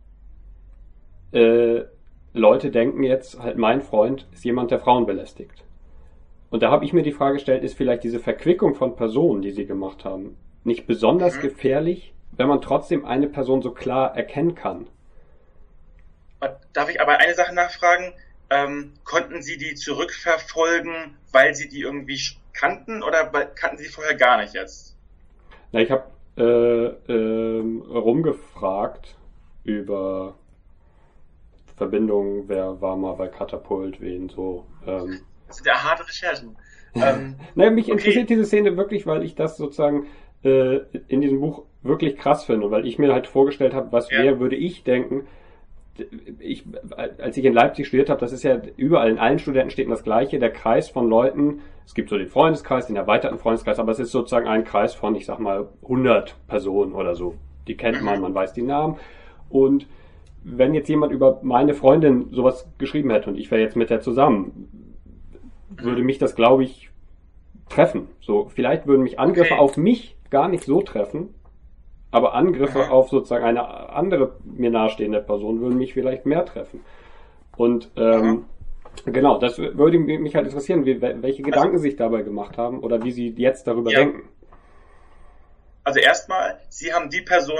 äh, Leute denken jetzt, halt mein Freund ist jemand, der Frauen belästigt. Und da habe ich mir die Frage gestellt, ist vielleicht diese Verquickung von Personen, die sie gemacht haben, nicht besonders mhm. gefährlich, wenn man trotzdem eine Person so klar erkennen kann? Darf ich aber eine Sache nachfragen? Ähm, konnten Sie die zurückverfolgen, weil Sie die irgendwie kannten oder kannten Sie vorher gar nicht jetzt? Na, ich habe äh, äh, rumgefragt über Verbindungen, wer war mal bei Katapult, wen so. Ähm. Das sind ja harte Recherchen. ähm, naja, mich okay. interessiert diese Szene wirklich, weil ich das sozusagen äh, in diesem Buch wirklich krass finde und weil ich mir halt vorgestellt habe, was ja. wer würde ich denken. Ich, als ich in Leipzig studiert habe, das ist ja überall, in allen Studentenstädten das Gleiche, der Kreis von Leuten, es gibt so den Freundeskreis, den erweiterten Freundeskreis, aber es ist sozusagen ein Kreis von, ich sag mal, hundert Personen oder so. Die kennt man, man weiß die Namen. Und wenn jetzt jemand über meine Freundin sowas geschrieben hätte und ich wäre jetzt mit der zusammen, würde mich das, glaube ich, treffen. So, vielleicht würden mich Angriffe okay. auf mich gar nicht so treffen, aber Angriffe Aha. auf sozusagen eine andere mir nahestehende Person würden mich vielleicht mehr treffen. Und ähm, genau, das würde mich halt interessieren, wie, welche Gedanken also, sich dabei gemacht haben oder wie Sie jetzt darüber ja. denken. Also erstmal, Sie haben die Person,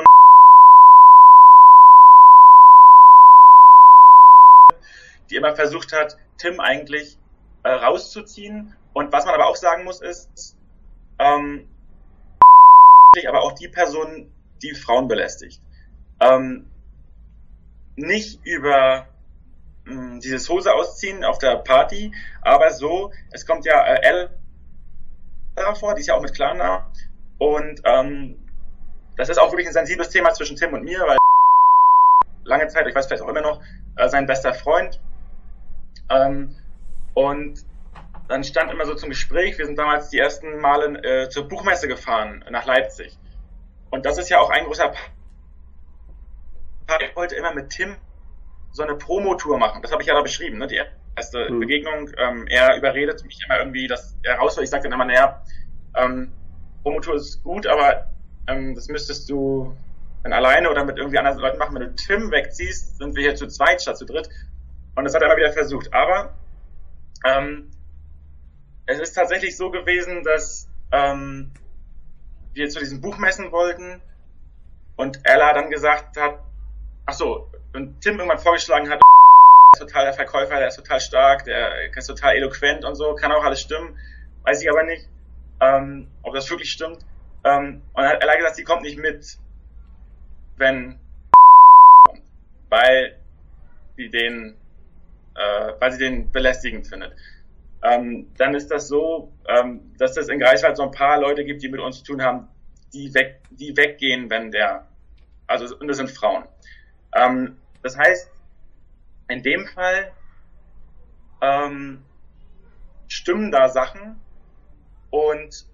die immer versucht hat, Tim eigentlich äh, rauszuziehen. Und was man aber auch sagen muss, ist, ähm, aber auch die Person, die Frauen belästigt. Ähm, nicht über mh, dieses Hose ausziehen auf der Party, aber so, es kommt ja äh, Ella vor, die ist ja auch mit Klarnamen. Und ähm, das ist auch wirklich ein sensibles Thema zwischen Tim und mir, weil lange Zeit, ich weiß vielleicht auch immer noch, äh, sein bester Freund. Ähm, und dann stand immer so zum Gespräch, wir sind damals die ersten Male äh, zur Buchmesse gefahren, nach Leipzig. Und das ist ja auch ein großer Part. Ich wollte immer mit Tim so eine Promotour machen. Das habe ich ja da beschrieben, ne? Die erste mhm. Begegnung. Ähm, er überredet mich immer irgendwie, dass er raus will. Ich sage dann immer, naja, ähm, Promotour ist gut, aber ähm, das müsstest du dann alleine oder mit irgendwie anderen Leuten machen. Wenn du Tim wegziehst, sind wir hier zu zweit statt zu dritt. Und das hat er immer wieder versucht. Aber ähm, es ist tatsächlich so gewesen, dass ähm, wir zu diesen Buchmessen wollten und Ella dann gesagt hat, ach so, und Tim irgendwann vorgeschlagen hat, der ist total der Verkäufer, der ist total stark, der ist total eloquent und so, kann auch alles stimmen, weiß ich aber nicht, ähm, ob das wirklich stimmt. Ähm, und dann hat Ella gesagt, sie kommt nicht mit, wenn kommt, weil sie den, äh, weil sie den belästigend findet. Ähm, dann ist das so, ähm, dass es in Greifswald so ein paar Leute gibt, die mit uns zu tun haben, die weg, die weggehen, wenn der, also, und das sind Frauen. Ähm, das heißt, in dem Fall, ähm, stimmen da Sachen und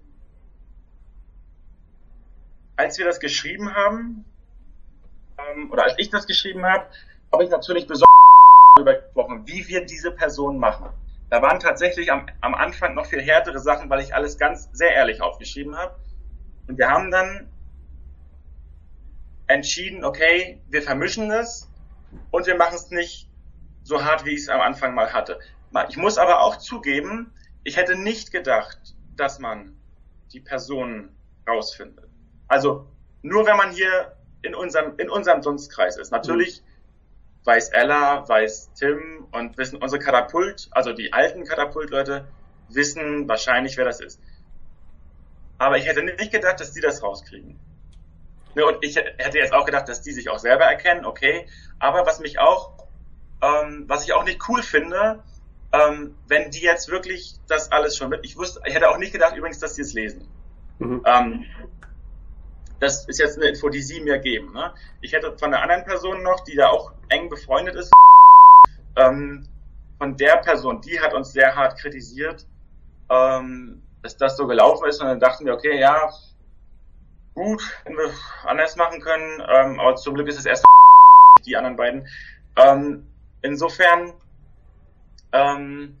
als wir das geschrieben haben, ähm, oder als ich das geschrieben habe, habe ich natürlich besonders darüber gesprochen, wie wir diese Person machen. Da waren tatsächlich am, am Anfang noch viel härtere Sachen, weil ich alles ganz sehr ehrlich aufgeschrieben habe. Und wir haben dann entschieden, okay, wir vermischen das und wir machen es nicht so hart, wie ich es am Anfang mal hatte. Ich muss aber auch zugeben, ich hätte nicht gedacht, dass man die Person rausfindet. Also nur wenn man hier in unserem, in unserem Dunstkreis ist. Natürlich mhm. weiß Ella, weiß Tim und wissen unsere Katapult, also die alten Katapult-Leute, wissen wahrscheinlich, wer das ist. Aber ich hätte nicht gedacht, dass die das rauskriegen. Und ich hätte jetzt auch gedacht, dass die sich auch selber erkennen, okay. Aber was mich auch, ähm, was ich auch nicht cool finde, ähm, wenn die jetzt wirklich das alles schon mit, ich wusste, ich hätte auch nicht gedacht übrigens, dass die es lesen. Mhm. Ähm, das ist jetzt eine Info, die sie mir geben. Ne? Ich hätte von einer anderen Person noch, die da auch eng befreundet ist, ähm, von der Person, die hat uns sehr hart kritisiert, ähm, dass das so gelaufen ist. Und dann dachten wir, okay, ja, gut, hätten wir anders machen können, ähm, aber zum Glück ist es erst die anderen beiden. Ähm, insofern ähm,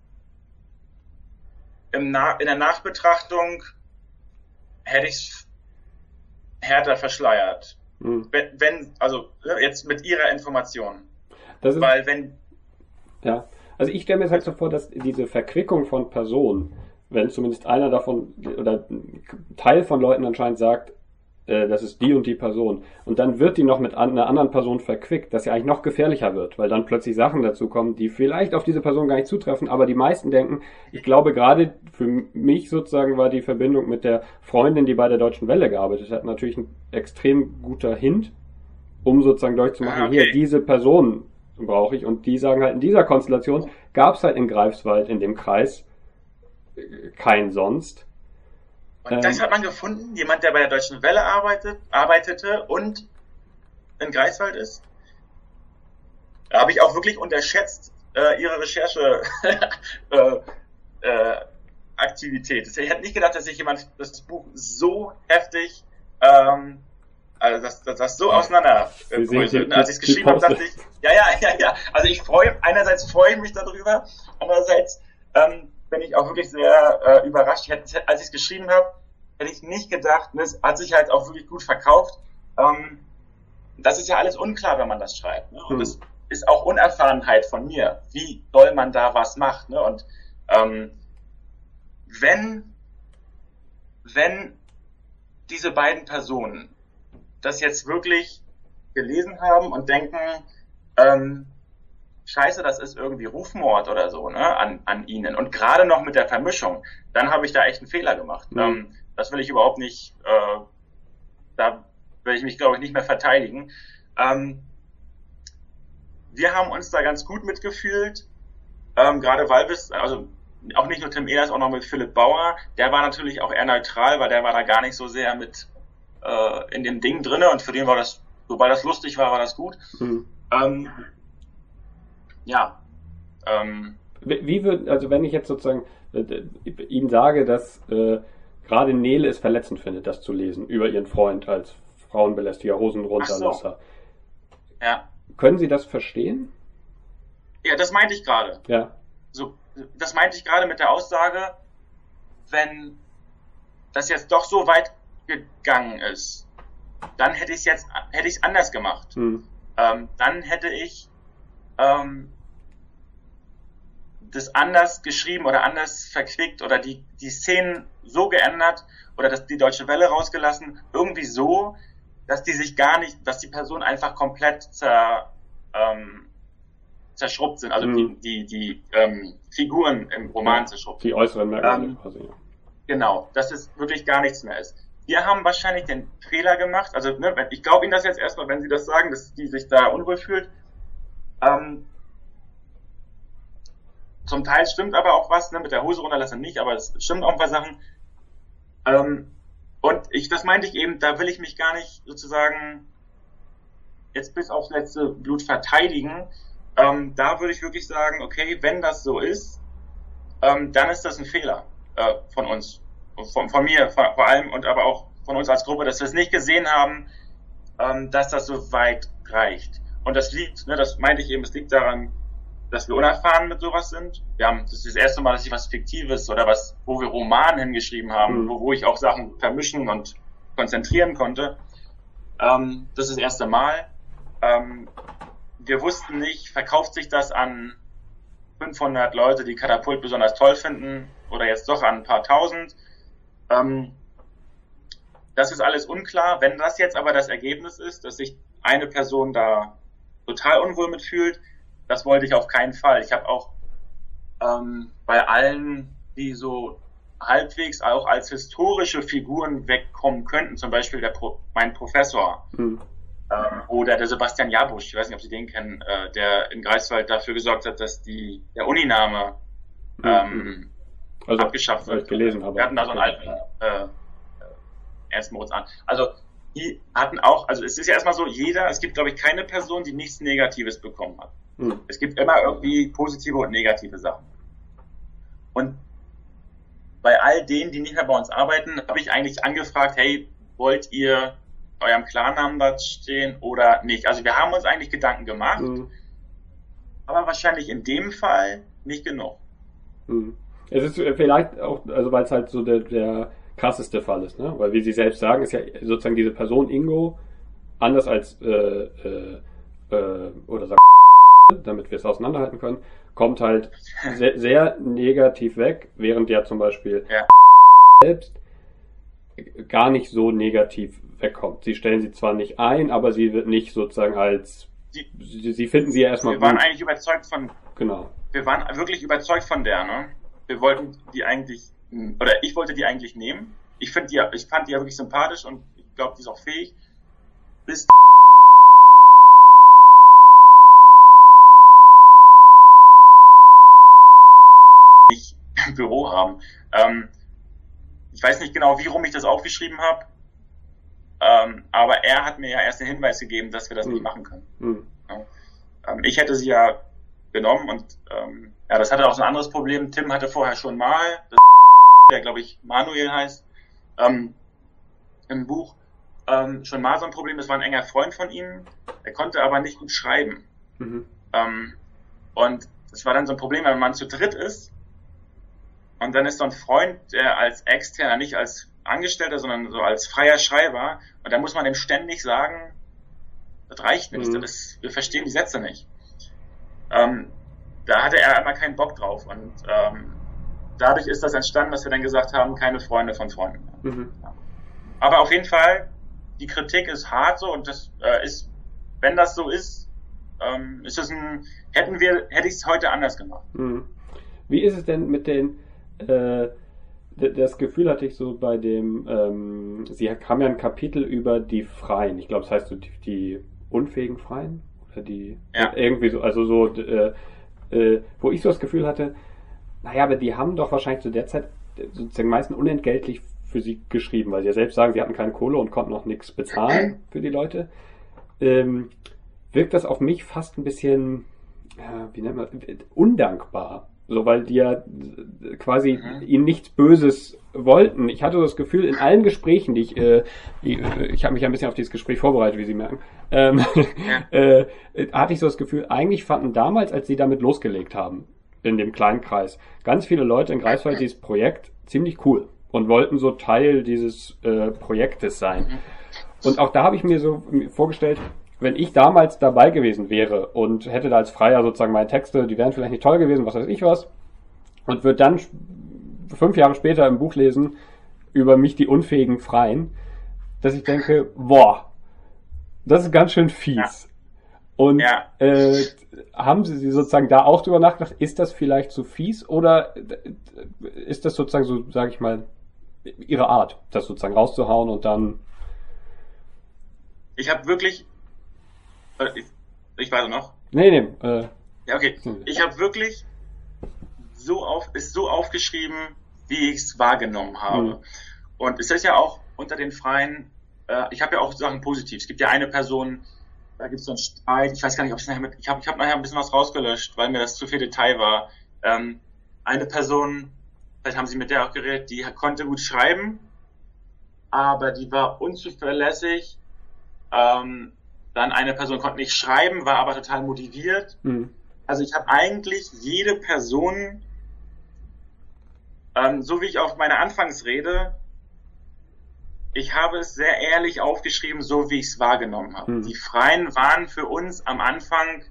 im Na- in der Nachbetrachtung hätte ich es härter verschleiert. Mhm. Wenn, wenn, also jetzt mit ihrer Information. Das ist, Weil wenn... Ja, also ich stelle mir halt so vor, dass diese Verquickung von Personen, wenn zumindest einer davon oder ein Teil von Leuten anscheinend sagt, äh, das ist die und die Person, und dann wird die noch mit an, einer anderen Person verquickt, dass sie eigentlich noch gefährlicher wird, weil dann plötzlich Sachen dazu kommen, die vielleicht auf diese Person gar nicht zutreffen, aber die meisten denken, ich glaube gerade für mich sozusagen war die Verbindung mit der Freundin, die bei der Deutschen Welle gearbeitet hat, natürlich ein extrem guter Hint, um sozusagen durchzumachen, ah, okay. Hier, diese Person brauche ich, und die sagen halt, in dieser Konstellation gab es halt in Greifswald in dem Kreis kein sonst. Und ähm, das hat man gefunden? Jemand, der bei der Deutschen Welle arbeitet, arbeitete und in Greifswald ist? Da habe ich auch wirklich unterschätzt äh, ihre Recherche äh, äh, Aktivität. Ich hätte nicht gedacht, dass sich jemand das Buch so heftig ähm, also das, das, das so auseinander äh, bröselt. Als ich es geschrieben habe, dachte ich, ja, ja, ja, ja. Also ich freue, einerseits freue ich mich darüber, andererseits ähm, bin ich auch wirklich sehr äh, überrascht. Ich hätte, als ich es geschrieben habe, hätte ich nicht gedacht, und es hat sich halt auch wirklich gut verkauft. Ähm, das ist ja alles unklar, wenn man das schreibt. Ne? Und hm. das ist auch Unerfahrenheit von mir, wie doll man da was macht. Ne? Und ähm, wenn, wenn diese beiden Personen das jetzt wirklich gelesen haben und denken, ähm, scheiße, das ist irgendwie Rufmord oder so, ne, an, an ihnen. Und gerade noch mit der Vermischung, dann habe ich da echt einen Fehler gemacht. Mhm. Ähm, das will ich überhaupt nicht, äh, da will ich mich, glaube ich, nicht mehr verteidigen. Ähm, wir haben uns da ganz gut mitgefühlt, ähm, gerade weil wir, also auch nicht nur Tim Ehlers, auch noch mit Philipp Bauer, der war natürlich auch eher neutral, weil der war da gar nicht so sehr mit äh, in dem Ding drinne, und für den war das, sobald das lustig war, war das gut. Mhm. Ähm, ja. Ähm, wie, wie wird, also wenn ich jetzt sozusagen äh, Ihnen sage, dass äh, gerade Nele es verletzend findet, das zu lesen, über ihren Freund als Frauenbelästiger, Hosenrunterlasser. So. Ja. Können Sie das verstehen? Ja, das meinte ich gerade. Ja. So, das meinte ich gerade mit der Aussage, wenn das jetzt doch so weit gegangen ist, dann hätte ich es jetzt, hätte ich es anders gemacht. Hm. Ähm, dann hätte ich ähm, das anders geschrieben oder anders verquickt oder die, die Szenen so geändert oder das, die Deutsche Welle rausgelassen, irgendwie so, dass die sich gar nicht, dass die Personen einfach komplett zer, ähm, zerschrubbt sind, also mhm. die, die, die ähm, Figuren im Roman ja, zerschrubbt. Die äußeren Merkmale ähm, quasi. Ja. Genau, dass es wirklich gar nichts mehr ist. Wir haben wahrscheinlich den Fehler gemacht, also ne, ich glaube Ihnen das jetzt erstmal, wenn Sie das sagen, dass die sich da unwohl fühlt. Ähm, zum Teil stimmt aber auch was, ne, mit der Hose runterlassen nicht, aber es stimmt auch ein paar Sachen. Ähm, und ich, das meinte ich eben, da will ich mich gar nicht sozusagen jetzt bis aufs letzte Blut verteidigen. Ähm, da würde ich wirklich sagen, okay, wenn das so ist, ähm, dann ist das ein Fehler äh, von uns, von, von mir vor, vor allem und aber auch von uns als Gruppe, dass wir es nicht gesehen haben, ähm, dass das so weit reicht. Und das liegt, ne, das meinte ich eben, es liegt daran, dass wir unerfahren mit sowas sind. Wir haben, das ist das erste Mal, dass ich was Fiktives oder was, wo wir Roman hingeschrieben haben, mhm. wo, wo ich auch Sachen vermischen und konzentrieren konnte. Ähm, das ist das erste Mal. Ähm, wir wussten nicht, verkauft sich das an fünfhundert Leute, die Katapult besonders toll finden, oder jetzt doch an ein paar tausend. Ähm, das ist alles unklar. Wenn das jetzt aber das Ergebnis ist, dass sich eine Person da total unwohl mitfühlt, das wollte ich auf keinen Fall. Ich habe auch ähm, bei allen, die so halbwegs auch als historische Figuren wegkommen könnten, zum Beispiel der Pro, mein Professor hm. ähm, oder der Sebastian Jabusch, ich weiß nicht, ob Sie den kennen, äh, der in Greifswald dafür gesorgt hat, dass die der Uniname ähm, also, abgeschafft wird. Gelesen habe. Wir hatten da so einen alten äh, Ernst Moritz an. Also die hatten auch, also es ist ja erstmal so, jeder, es gibt glaube ich keine Person, die nichts Negatives bekommen hat. Hm. Es gibt immer irgendwie positive und negative Sachen. Und bei all denen, die nicht mehr bei uns arbeiten, habe ich eigentlich angefragt, hey, wollt ihr eurem Klarnamen da stehen oder nicht? Also wir haben uns eigentlich Gedanken gemacht, mhm. aber wahrscheinlich in dem Fall nicht genug. Mhm. Es ist vielleicht auch, also weil es halt so der, der krasseste Fall ist, ne? Weil wie Sie selbst sagen, ist ja sozusagen diese Person Ingo anders als äh, äh, äh, oder sagen, damit wir es auseinanderhalten können, kommt halt sehr, sehr negativ weg, während ja zum Beispiel ja. selbst gar nicht so negativ wegkommt. Sie stellen sie zwar nicht ein, aber sie wird nicht sozusagen als sie, sie, sie finden sie ja erstmal gut. Wir waren gut. eigentlich überzeugt von genau. Wir waren wirklich überzeugt von der, ne? Wir wollten die eigentlich oder ich wollte die eigentlich nehmen. Ich finde die ich fand die ja wirklich sympathisch und ich glaube, die ist auch fähig. Bis im Büro haben. Ähm, ich weiß nicht genau, wie rum ich das aufgeschrieben habe, ähm, aber er hat mir ja erst den Hinweis gegeben, dass wir das mhm. nicht machen können. Mhm. Ja. Ähm, ich hätte sie ja genommen und ähm, ja, das hatte auch so ein anderes Problem. Tim hatte vorher schon mal, das der glaube ich Manuel heißt, ähm, im Buch ähm, schon mal so ein Problem. Das war ein enger Freund von ihm, er konnte aber nicht gut schreiben. Mhm. Ähm, und das war dann so ein Problem, wenn man zu dritt ist. Und dann ist so ein Freund, der als Externer, nicht als Angestellter, sondern so als freier Schreiber. Und da muss man dem ständig sagen, das reicht nicht, mhm. das, wir verstehen die Sätze nicht. Ähm, da hatte er immer keinen Bock drauf. Und ähm, dadurch ist das entstanden, dass wir dann gesagt haben, keine Freunde von Freunden. Mhm. Ja. Aber auf jeden Fall, die Kritik ist hart so und das äh, ist, wenn das so ist, ähm, ist es ein, hätten wir, hätte ich es heute anders gemacht. Mhm. Wie ist es denn mit den Äh, das Gefühl hatte ich so bei dem, ähm, Sie haben ja ein Kapitel über die Freien, ich glaube, es heißt so die, die unfähigen Freien oder die ja. irgendwie so, also so, äh, äh, wo ich so das Gefühl hatte, naja, aber die haben doch wahrscheinlich zu der Zeit sozusagen meistens unentgeltlich für Sie geschrieben, weil Sie ja selbst sagen, Sie hatten keine Kohle und konnten auch nichts bezahlen für die Leute. Ähm, wirkt das auf mich fast ein bisschen, ja, wie nennt man, undankbar. So, weil die ja quasi mhm. ihnen nichts Böses wollten. Ich hatte das Gefühl, in allen Gesprächen, die ich, äh, die, ich habe mich ein bisschen auf dieses Gespräch vorbereitet, wie Sie merken, ähm, ja. äh, hatte ich so das Gefühl, eigentlich fanden damals, als sie damit losgelegt haben, in dem kleinen Kreis, ganz viele Leute in Greifswald dieses Projekt ziemlich cool und wollten so Teil dieses äh, Projektes sein. Mhm. Und auch da habe ich mir so vorgestellt, wenn ich damals dabei gewesen wäre und hätte da als Freier sozusagen meine Texte, die wären vielleicht nicht toll gewesen, was weiß ich was, und würde dann fünf Jahre später im Buch lesen über mich, die unfähigen Freien, dass ich denke, boah, das ist ganz schön fies. Ja. Und ja. Äh, haben Sie sozusagen da auch drüber nachgedacht, ist das vielleicht zu fies oder ist das sozusagen so, sage ich mal, Ihre Art, das sozusagen rauszuhauen und dann... Ich habe wirklich Ich, ich warte noch. Nee, nee. Äh, ja, okay. Ich habe wirklich so auf, ist so aufgeschrieben, wie ich es wahrgenommen habe. Mhm. Und es ist ja auch unter den Freien, äh, ich habe ja auch Sachen positiv. Es gibt ja eine Person, da gibt es so einen Streit, ich weiß gar nicht, ob es nachher mit, ich habe ich hab nachher ein bisschen was rausgelöscht, weil mir das zu viel Detail war. Ähm, eine Person, vielleicht haben Sie mit der auch geredet, die konnte gut schreiben, aber die war unzuverlässig, ähm, dann eine Person konnte nicht schreiben, war aber total motiviert. Mhm. Also ich habe eigentlich jede Person, ähm, so wie ich auf meine Anfangsrede, ich habe es sehr ehrlich aufgeschrieben, so wie ich es wahrgenommen habe. Mhm. Die Freien waren für uns am Anfang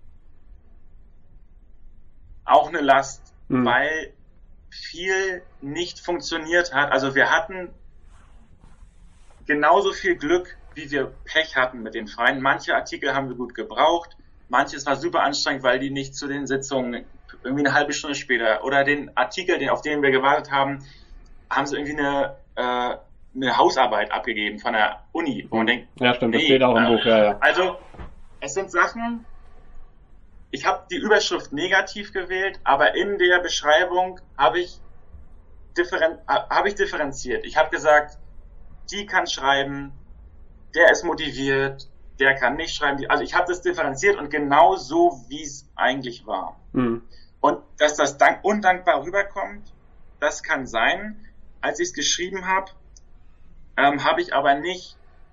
auch eine Last, mhm. weil viel nicht funktioniert hat. Also wir hatten genauso viel Glück, wie wir Pech hatten mit den Freien. Manche Artikel haben wir gut gebraucht, manches war super anstrengend, weil die nicht zu den Sitzungen irgendwie eine halbe Stunde später oder den Artikel, den, auf den wir gewartet haben, haben sie irgendwie eine, äh, eine Hausarbeit abgegeben von der Uni. Wo man denkt, ja, stimmt, das nee, steht auch im äh, Buch, ja, ja. Also, es sind Sachen, ich habe die Überschrift negativ gewählt, aber in der Beschreibung habe ich, differen, habe ich differenziert. Ich habe gesagt, die kann schreiben, der ist motiviert, der kann nicht schreiben. Also ich habe das differenziert und genau so, wie es eigentlich war. Mhm. Und dass das dank undankbar rüberkommt, das kann sein. Als ich es geschrieben habe, ähm, habe ich aber nicht,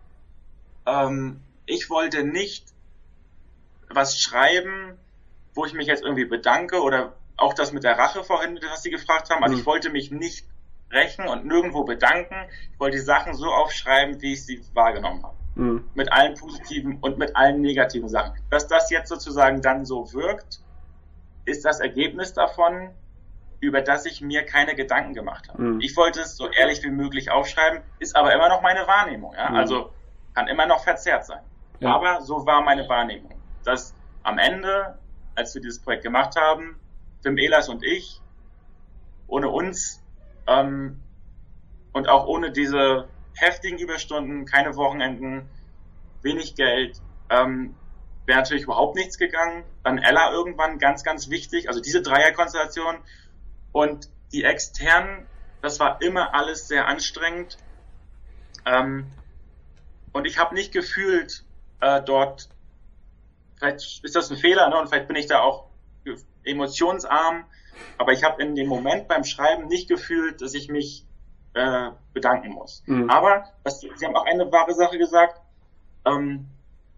ähm, ich wollte nicht was schreiben, wo ich mich jetzt irgendwie bedanke oder auch das mit der Rache vorhin, was Sie gefragt haben. Also mhm. ich wollte mich nicht rächen und nirgendwo bedanken. Ich wollte die Sachen so aufschreiben, wie ich sie wahrgenommen habe. Mhm. Mit allen positiven und mit allen negativen Sachen. Dass das jetzt sozusagen dann so wirkt, ist das Ergebnis davon, über das ich mir keine Gedanken gemacht habe. Mhm. Ich wollte es so ehrlich wie möglich aufschreiben, ist aber immer noch meine Wahrnehmung. Ja? Mhm. Also kann immer noch verzerrt sein. Ja. Aber so war meine Wahrnehmung. Dass am Ende, als wir dieses Projekt gemacht haben, Tim Ehlers und ich, ohne uns ähm, und auch ohne diese heftigen Überstunden, keine Wochenenden, wenig Geld, ähm, wäre natürlich überhaupt nichts gegangen. Dann Ella irgendwann, ganz, ganz wichtig, also diese Dreierkonstellation und die externen, das war immer alles sehr anstrengend. Ähm, und ich habe nicht gefühlt, äh, dort, vielleicht ist das ein Fehler, ne? Und vielleicht bin ich da auch emotionsarm, aber ich habe in dem Moment beim Schreiben nicht gefühlt, dass ich mich äh, bedanken muss. Mhm. Aber was, Sie haben auch eine wahre Sache gesagt, ähm,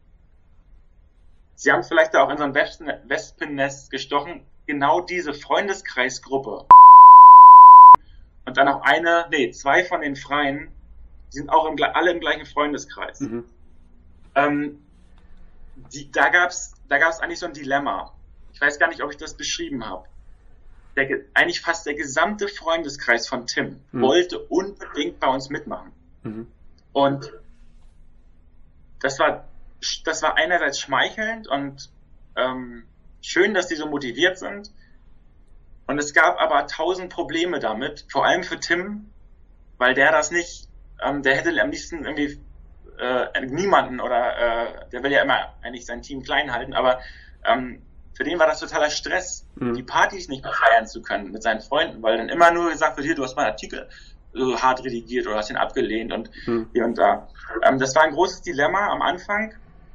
Sie haben vielleicht da auch in so ein Wespennest gestochen, genau diese Freundeskreisgruppe und dann auch eine, nee, zwei von den Freien, die sind auch im, alle im gleichen Freundeskreis. Mhm. Ähm, die, da gab's, da gab's eigentlich so ein Dilemma. Ich weiß gar nicht, ob ich das beschrieben habe. Der, eigentlich fast der gesamte Freundeskreis von Tim mhm. wollte unbedingt bei uns mitmachen. Mhm. Und das war, das war einerseits schmeichelnd und ähm, schön, dass die so motiviert sind. Und es gab aber tausend Probleme damit, vor allem für Tim, weil der das nicht, ähm, der hätte am liebsten irgendwie äh, niemanden oder äh, der will ja immer eigentlich sein Team klein halten, aber ähm, für den war das totaler Stress, mhm. die Partys nicht mehr feiern zu können mit seinen Freunden, weil dann immer nur gesagt wird, hier, du hast meinen Artikel so hart redigiert oder hast ihn abgelehnt und mhm. hier und da. Ähm, das war ein großes Dilemma am Anfang.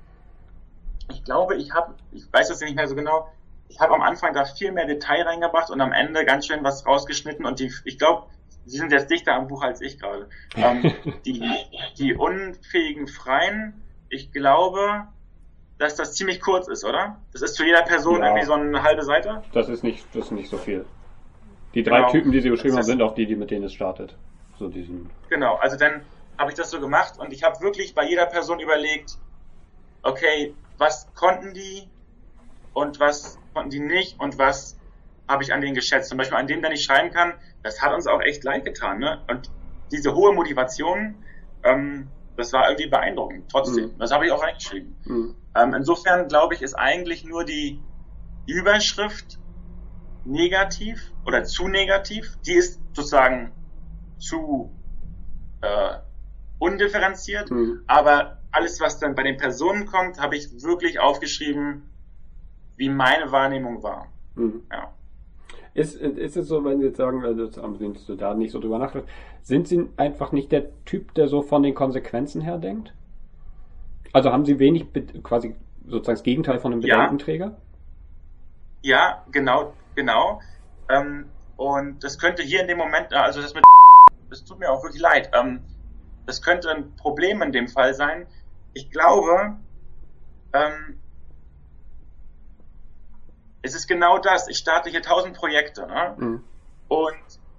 Ich glaube, ich habe, ich weiß das nicht mehr so genau, ich habe am Anfang da viel mehr Detail reingebracht und am Ende ganz schön was rausgeschnitten und die, ich glaube, Sie sind jetzt dichter am Buch als ich gerade. Ähm, die, die unfähigen Freien, ich glaube, dass das ziemlich kurz ist, oder? Das ist zu jeder Person ja. irgendwie so eine halbe Seite? Das ist nicht, das ist nicht so viel. Die drei genau. Typen, die Sie beschrieben haben, sind auch die, die mit denen es startet. So diesen. Genau, also dann habe ich das so gemacht und ich habe wirklich bei jeder Person überlegt, okay, was konnten die und was konnten die nicht und was habe ich an denen geschätzt. Zum Beispiel an dem, der nicht schreiben kann, das hat uns auch echt leid getan. Ne? Und diese hohe Motivation, ähm, das war irgendwie beeindruckend. Trotzdem, mhm. das habe ich auch reingeschrieben. Mhm. Ähm, insofern glaube ich, ist eigentlich nur die Überschrift negativ oder zu negativ. Die ist sozusagen zu äh, undifferenziert. Mhm. Aber alles, was dann bei den Personen kommt, habe ich wirklich aufgeschrieben, wie meine Wahrnehmung war. Mhm. Ja. Ist, ist es so, wenn Sie jetzt sagen, also wenn du da nicht so drüber nachdenkst, sind Sie einfach nicht der Typ, der so von den Konsequenzen her denkt? Also haben Sie wenig, quasi sozusagen das Gegenteil von einem Bedenkenträger? Ja, ja genau, genau. Ähm, und das könnte hier in dem Moment, also das mit, das tut mir auch wirklich leid, ähm, das könnte ein Problem in dem Fall sein. Ich glaube, ähm, es ist genau das. Ich starte hier tausend Projekte, ne? Mhm. Und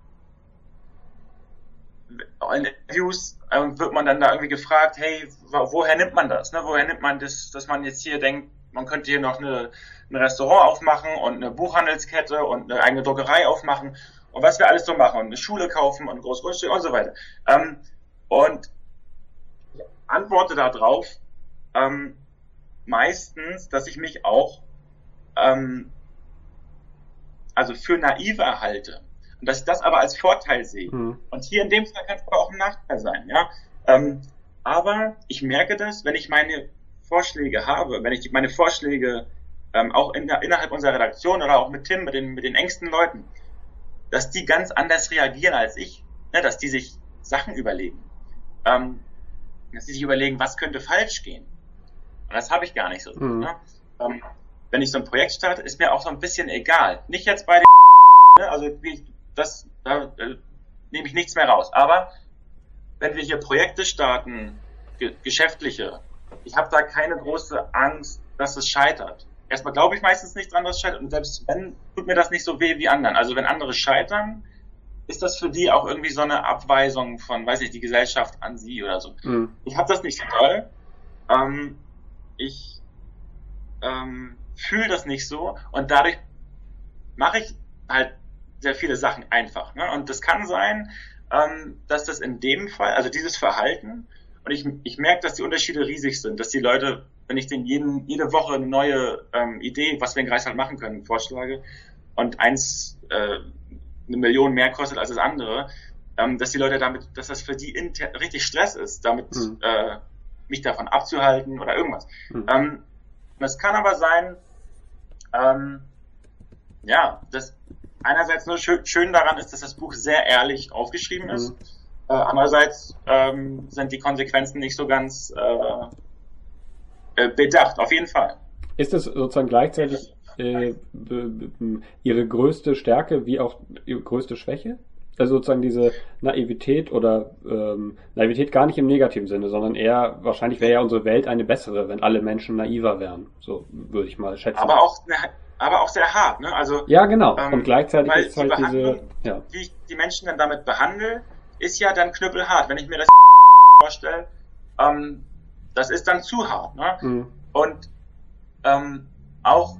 in Interviews äh, wird man dann da irgendwie gefragt, hey, woher nimmt man das? Ne? Woher nimmt man das, dass man jetzt hier denkt, man könnte hier noch eine, ein Restaurant aufmachen und eine Buchhandelskette und eine eigene Druckerei aufmachen und was wir alles so machen und eine Schule kaufen und ein großes Grundstück und so weiter. Ähm, und antworte darauf ähm, meistens, dass ich mich auch ähm, also für naiver halte und dass ich das aber als Vorteil sehe. Mhm. Und hier in dem Fall kann es aber auch ein Nachteil sein, ja. Ähm, aber ich merke das, wenn ich meine Vorschläge habe, wenn ich meine Vorschläge ähm, auch in der, innerhalb unserer Redaktion oder auch mit Tim, mit den, mit den engsten Leuten, dass die ganz anders reagieren als ich, ne, dass die sich Sachen überlegen, ähm, dass die sich überlegen, was könnte falsch gehen. Und das habe ich gar nicht so. Mhm. Ne? Ähm, wenn ich so ein Projekt starte, ist mir auch so ein bisschen egal. Nicht jetzt bei den, ne, also wie ich, das, da äh, nehme ich nichts mehr raus. Aber wenn wir hier Projekte starten, ge- geschäftliche, ich habe da keine große Angst, dass es scheitert. Erstmal glaube ich meistens nicht dran, dass es scheitert. Und selbst wenn, tut mir das nicht so weh wie anderen. Also wenn andere scheitern, ist das für die auch irgendwie so eine Abweisung von, weiß ich, die Gesellschaft an sie oder so. Mhm. Ich habe das nicht so toll. Ähm, ich ähm, fühle das nicht so und dadurch mache ich halt sehr viele Sachen einfach. Ne? Und das kann sein, ähm, dass das in dem Fall, also dieses Verhalten, und ich, ich merke, dass die Unterschiede riesig sind, dass die Leute, wenn ich denen jeden, jede Woche eine neue ähm, Idee, was wir in Greifswald machen können, vorschlage und eins äh, eine Million mehr kostet als das andere, ähm, dass die Leute damit, dass das für die inter- richtig Stress ist, damit mhm. äh, mich davon abzuhalten oder irgendwas. Mhm. Ähm, das kann aber sein, ähm, ja, das einerseits nur schön, schön daran ist, dass das Buch sehr ehrlich aufgeschrieben ist. Mhm. Äh, andererseits ähm, sind die Konsequenzen nicht so ganz äh, äh, bedacht, auf jeden Fall. Ist es sozusagen gleichzeitig äh, b- b- Ihre größte Stärke wie auch Ihre größte Schwäche? Also sozusagen diese Naivität oder ähm, Naivität gar nicht im negativen Sinne, sondern eher, wahrscheinlich wäre ja unsere Welt eine bessere, wenn alle Menschen naiver wären. So würde ich mal schätzen. Aber auch, aber auch sehr hart, ne? Also, ja, genau. Ähm, und gleichzeitig weil ist halt die diese, ja. wie ich die Menschen dann damit behandle, ist ja dann knüppelhart. Wenn ich mir das vorstelle, ähm, das ist dann zu hart, ne? Mhm. Und ähm, auch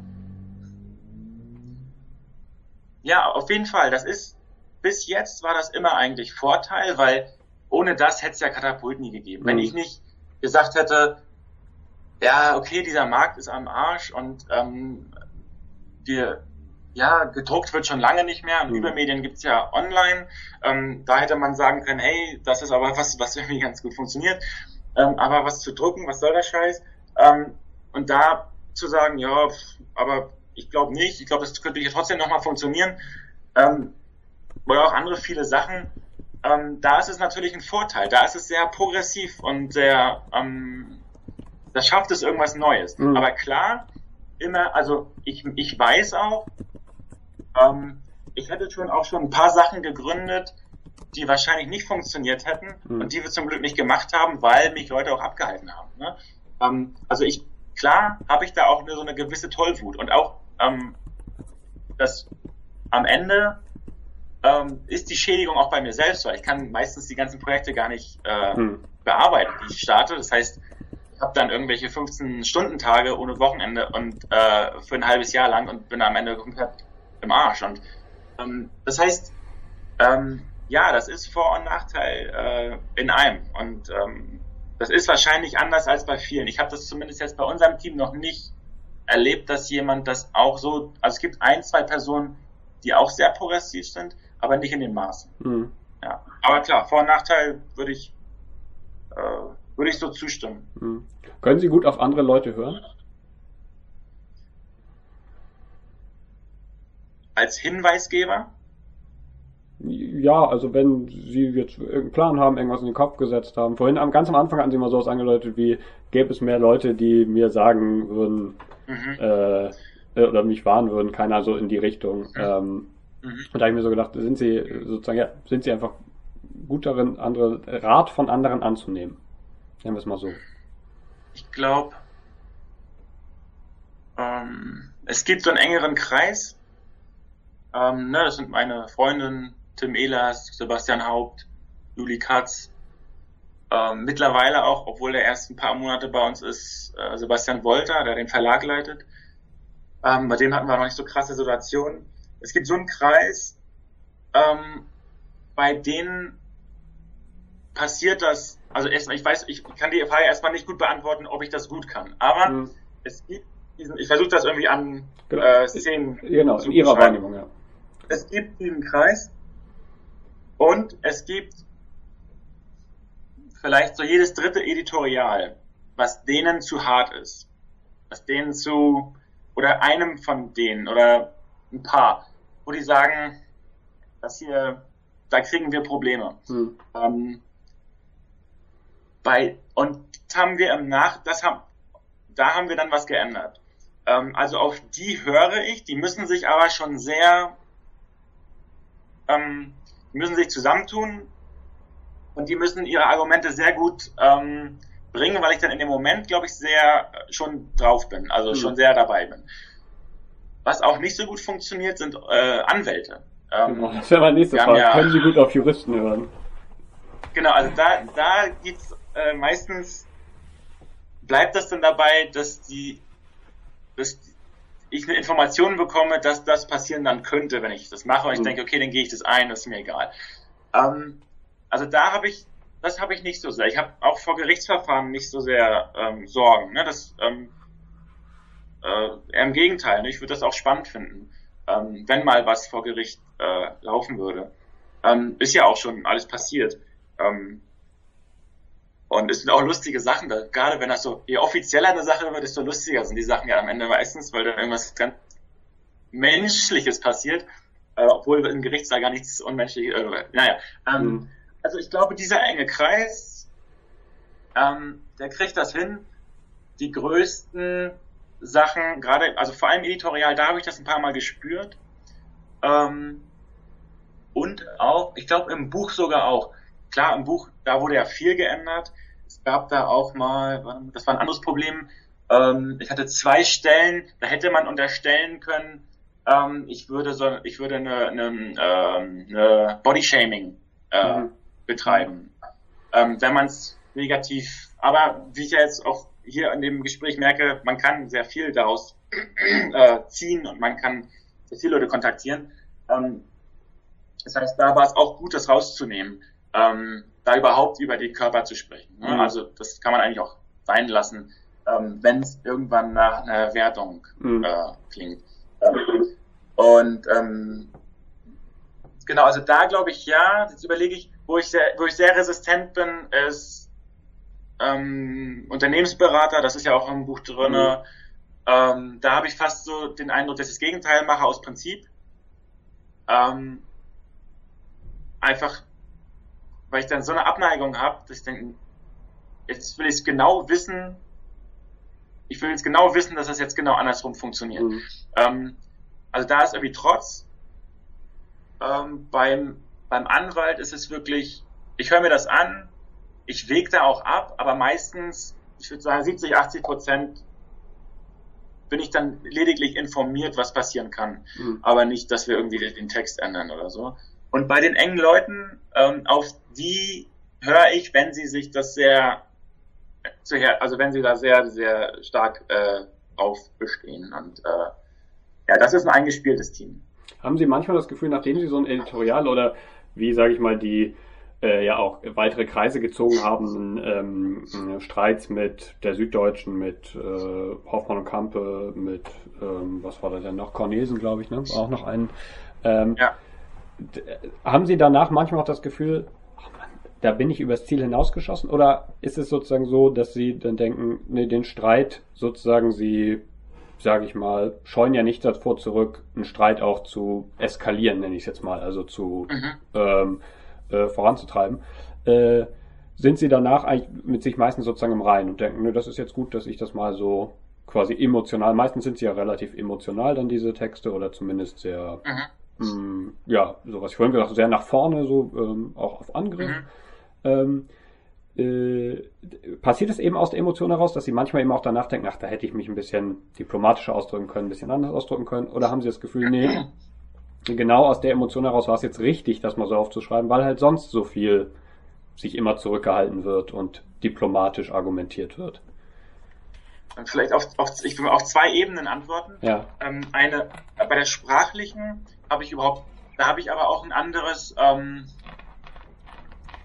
ja, auf jeden Fall, das ist bis jetzt war das immer eigentlich Vorteil, weil ohne das hätte es ja Katapult nie gegeben. Mhm. Wenn ich nicht gesagt hätte, ja, okay, dieser Markt ist am Arsch und ähm, wir, ja, gedruckt wird schon lange nicht mehr und mhm. Übermedien gibt's ja online. Ähm, da hätte man sagen können, hey, das ist aber was, was irgendwie ganz gut funktioniert. Ähm, aber was zu drucken, was soll der Scheiß? Ähm, und da zu sagen, ja, aber ich glaube nicht, ich glaube, das könnte hier trotzdem nochmal funktionieren. Ähm, oder auch andere viele Sachen. Ähm, da ist es natürlich ein Vorteil. Da ist es sehr progressiv und sehr, ähm, das schafft es irgendwas Neues. Mhm. Aber klar, immer, also ich, ich weiß auch, ähm, ich hätte schon auch schon ein paar Sachen gegründet, die wahrscheinlich nicht funktioniert hätten mhm. und die wir zum Glück nicht gemacht haben, weil mich Leute auch abgehalten haben. Ne? Ähm, also ich, klar habe ich da auch nur so eine gewisse Tollwut und auch, ähm, das am Ende ähm, ist die Schädigung auch bei mir selbst, weil ich kann meistens die ganzen Projekte gar nicht äh, mhm. bearbeiten, die ich starte. Das heißt, ich habe dann irgendwelche fünfzehn-Stunden-Tage ohne Wochenende und äh, für ein halbes Jahr lang und bin am Ende komplett im Arsch. Und ähm, das heißt, ähm, ja, das ist Vor- und Nachteil äh, in einem. Und ähm, das ist wahrscheinlich anders als bei vielen. Ich habe das zumindest jetzt bei unserem Team noch nicht erlebt, dass jemand das auch so, also es gibt ein, zwei Personen, die auch sehr progressiv sind, aber nicht in den Maßen. Mhm. Ja. Aber klar, Vor- und Nachteil würde ich äh, würde ich so zustimmen. Mhm. Können Sie gut auf andere Leute hören? Als Hinweisgeber? Ja, also wenn Sie jetzt irgendeinen Plan haben, irgendwas in den Kopf gesetzt haben. Vorhin am ganz am Anfang hatten Sie mal sowas angedeutet wie, gäbe es mehr Leute, die mir sagen würden, mhm. äh, oder mich warnen würden, keiner so in die Richtung. Mhm. Ähm, mhm. Und da habe ich mir so gedacht, sind Sie sozusagen, ja, sind Sie einfach gut darin, andere Rat von anderen anzunehmen? Nennen wir es mal so. Ich glaube, ähm, es gibt so einen engeren Kreis. Ähm, ne, das sind meine Freundin Tim Ehlers, Sebastian Haupt, Juli Katz. Ähm, mittlerweile auch, obwohl er erst ein paar Monate bei uns ist, äh, Sebastian Wolter, der den Verlag leitet. Ähm, bei dem hatten wir noch nicht so krasse Situationen. Es gibt so einen Kreis, ähm, bei denen passiert das also erstmal, ich weiß, ich kann die Frage erstmal nicht gut beantworten, ob ich das gut kann. Aber mhm. es gibt diesen, ich versuche das irgendwie an genau. äh, Szenen genau, zu in Ihrer Wahrnehmung, ja. Es gibt diesen Kreis und es gibt vielleicht so jedes dritte Editorial, was denen zu hart ist. Was denen zu, oder einem von denen, oder ein paar, wo die sagen, das hier, da kriegen wir Probleme. Hm. Ähm, bei, und das haben wir im Nach, das haben, da haben wir dann was geändert. Ähm, also auf die höre ich, die müssen sich aber schon sehr, ähm, die müssen sich zusammentun und die müssen ihre Argumente sehr gut ähm, bringen, weil ich dann in dem Moment, glaube ich, sehr schon drauf bin, also mhm. schon sehr dabei bin. Was auch nicht so gut funktioniert, sind äh, Anwälte. Ähm, genau, das wäre meine nächste Frage. Ja, können Sie gut auf Juristen hören? Genau, also da, da geht's äh, meistens, bleibt das dann dabei, dass die, dass ich eine Information bekomme, dass das passieren dann könnte, wenn ich das mache und ich mhm. denke, okay, dann gehe ich das ein, das ist mir egal. Ähm, also da habe ich Das habe ich nicht so sehr. Ich habe auch vor Gerichtsverfahren nicht so sehr ähm, Sorgen. Ne? Das, ähm, äh, eher im Gegenteil. Ne? Ich würde das auch spannend finden, ähm, wenn mal was vor Gericht äh, laufen würde. Ähm, ist ja auch schon alles passiert. Ähm, und es sind auch lustige Sachen. Da, gerade wenn das so, je offizieller eine Sache wird, desto lustiger sind die Sachen ja am Ende meistens, weil dann irgendwas ganz Menschliches passiert, äh, obwohl im Gerichtssaal gar nichts Unmenschliches. Äh, naja. Ähm, mhm. Also ich glaube, dieser enge Kreis, ähm, der kriegt das hin. Die größten Sachen, gerade, also vor allem editorial, da habe ich das ein paar Mal gespürt. Ähm, und auch, ich glaube im Buch sogar auch. Klar, im Buch, da wurde ja viel geändert. Es gab da auch mal, das war ein anderes Problem. Ähm, ich hatte zwei Stellen, da hätte man unterstellen können, ähm, ich würde so, ich würde eine, eine, ähm, eine Bodyshaming äh, mhm. betreiben, ähm, wenn man es negativ, aber wie ich ja jetzt auch hier in dem Gespräch merke, man kann sehr viel daraus äh, ziehen und man kann sehr viele Leute kontaktieren. Ähm, das heißt, da war es auch gut, das rauszunehmen, ähm, da überhaupt über die Körper zu sprechen. Ne? Mhm. Also das kann man eigentlich auch sein lassen, ähm, wenn es irgendwann nach einer Wertung mhm. äh, klingt. Ähm, und ähm, genau, also da glaube ich ja, jetzt überlege ich, wo ich sehr, wo ich sehr resistent bin, ist ähm, Unternehmensberater, das ist ja auch im Buch drinne. Mhm. Ähm, da habe ich fast so den Eindruck, dass ich das Gegenteil mache aus Prinzip. Ähm, einfach, weil ich dann so eine Abneigung habe, dass ich denke, jetzt will ich es genau wissen, ich will jetzt genau wissen, dass das jetzt genau andersrum funktioniert. Mhm. Ähm, also da ist irgendwie Trotz. Ähm, beim, beim Anwalt ist es wirklich, ich höre mir das an, ich wege da auch ab, aber meistens, ich würde sagen siebzig, achtzig Prozent bin ich dann lediglich informiert, was passieren kann. Mhm. Aber nicht, dass wir irgendwie den Text ändern oder so. Und bei den engen Leuten, ähm, auf die höre ich, wenn sie sich das sehr, sehr also wenn sie da sehr, sehr stark äh, drauf bestehen. Und äh, ja, das ist ein eingespieltes Team. Haben Sie manchmal das Gefühl, nachdem Sie so ein Editorial oder wie, sage ich mal, die äh, ja auch weitere Kreise gezogen haben, ähm, Streits mit der Süddeutschen, mit äh, Hoffmann und Campe, mit, ähm, was war da denn noch, Cornelsen, glaube ich, ne, war auch noch ein. Ähm, ja. d- haben Sie danach manchmal auch das Gefühl, ach Mann, da bin ich übers Ziel hinausgeschossen? Oder ist es sozusagen so, dass Sie dann denken, nee, den Streit sozusagen Sie, sage ich mal, scheuen ja nicht davor zurück, einen Streit auch zu eskalieren, nenne ich es jetzt mal, also zu mhm. ähm, äh, voranzutreiben, äh, sind sie danach eigentlich mit sich meistens sozusagen im Reinen und denken, ne, das ist jetzt gut, dass ich das mal so quasi emotional, meistens sind sie ja relativ emotional dann diese Texte oder zumindest sehr, mhm. mh, ja, so was ich vorhin gesagt habe, sehr nach vorne, so ähm, auch auf Angriff. Mhm. Ähm, Äh, passiert es eben aus der Emotion heraus, dass Sie manchmal eben auch danach denken, ach, da hätte ich mich ein bisschen diplomatischer ausdrücken können, ein bisschen anders ausdrücken können? Oder haben Sie das Gefühl, nee, genau aus der Emotion heraus war es jetzt richtig, das mal so aufzuschreiben, weil halt sonst so viel sich immer zurückgehalten wird und diplomatisch argumentiert wird? Und vielleicht auf, auf, ich will auf zwei Ebenen antworten. Ja. Ähm, eine, bei der sprachlichen habe ich überhaupt, da habe ich aber auch ein anderes, ähm, ich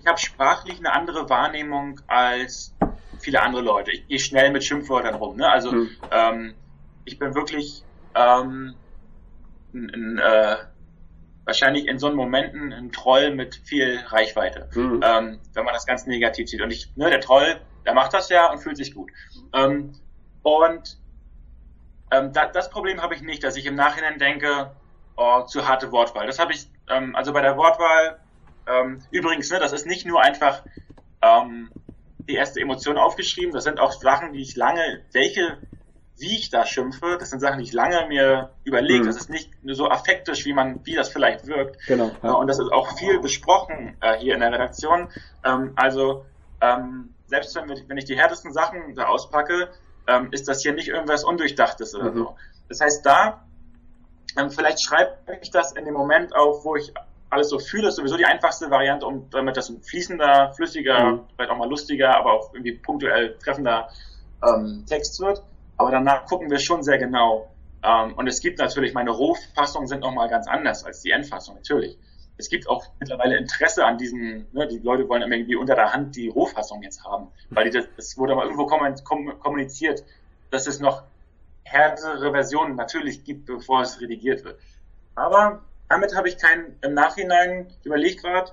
habe sprachlich eine andere Wahrnehmung als viele andere Leute. Ich gehe schnell mit Schimpfwörtern rum. Ne? Also mhm. ähm, ich bin wirklich ähm, ein, ein, äh, wahrscheinlich in so einen Momenten ein Troll mit viel Reichweite, mhm. ähm, wenn man das ganz negativ sieht. Und ich, ne, der Troll, der macht das ja und fühlt sich gut. Ähm, und ähm, da, das Problem habe ich nicht, dass ich im Nachhinein denke, oh, zu harte Wortwahl. Das habe ich, ähm, also bei der Wortwahl, ähm, übrigens, ne, das ist nicht nur einfach ähm, die erste Emotion aufgeschrieben, das sind auch Sachen, die ich lange, welche, wie ich da schimpfe, das sind Sachen, die ich lange mir überlege. Mhm. Das ist nicht nur so affektisch, wie man, wie das vielleicht wirkt. Genau. Ja. Und das ist auch viel besprochen äh, hier in der Redaktion. Ähm, also ähm, selbst wenn, wenn ich die härtesten Sachen da auspacke, ähm, ist das hier nicht irgendwas Undurchdachtes oder mhm. so. Das heißt, da ähm, vielleicht schreibe ich das in dem Moment auf, wo ich alles so fühle, ist sowieso die einfachste Variante, um damit das ein fließender, flüssiger, mhm. vielleicht auch mal lustiger, aber auch irgendwie punktuell treffender ähm, Text wird. Aber danach gucken wir schon sehr genau. Ähm, und es gibt natürlich, meine Rohfassungen sind nochmal ganz anders als die Endfassung, natürlich. Es gibt auch mittlerweile Interesse an diesen, ne, die Leute wollen irgendwie unter der Hand die Rohfassung jetzt haben, weil die das, es wurde mal irgendwo kommuniziert, dass es noch härtere Versionen natürlich gibt, bevor es redigiert wird. Aber damit habe ich kein, im Nachhinein, ich überlege gerade,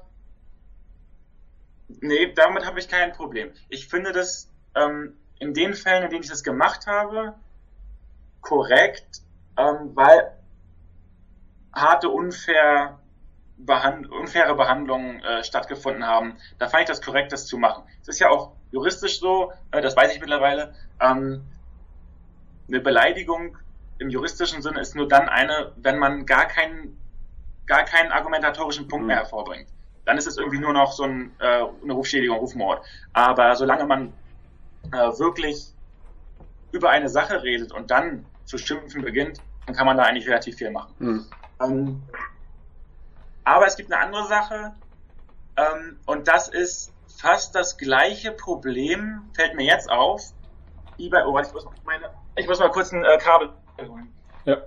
nee, damit habe ich kein Problem. Ich finde das ähm, in den Fällen, in denen ich das gemacht habe, korrekt, ähm, weil harte, unfair Behand- unfaire Behandlungen äh, stattgefunden haben. Da fand ich das korrekt, das zu machen. Es ist ja auch juristisch so, äh, das weiß ich mittlerweile, ähm, eine Beleidigung im juristischen Sinne ist nur dann eine, wenn man gar keinen gar keinen argumentatorischen Punkt mehr hervorbringt. Dann ist es irgendwie nur noch so ein, äh, eine Rufschädigung, Rufmord. Aber solange man äh, wirklich über eine Sache redet und dann zu schimpfen beginnt, dann kann man da eigentlich relativ viel machen. Mhm. Ähm, aber es gibt eine andere Sache, ähm, und das ist fast das gleiche Problem, fällt mir jetzt auf, wie bei, oh, ich muss, meine, ich muss mal kurz ein äh, Kabel holen. Ja.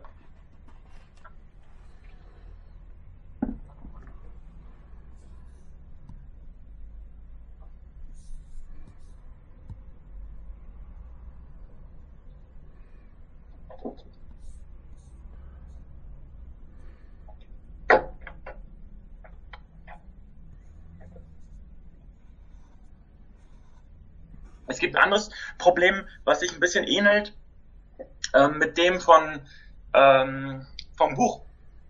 Es gibt ein anderes Problem, was sich ein bisschen ähnelt ähm, mit dem von ähm, vom Buch.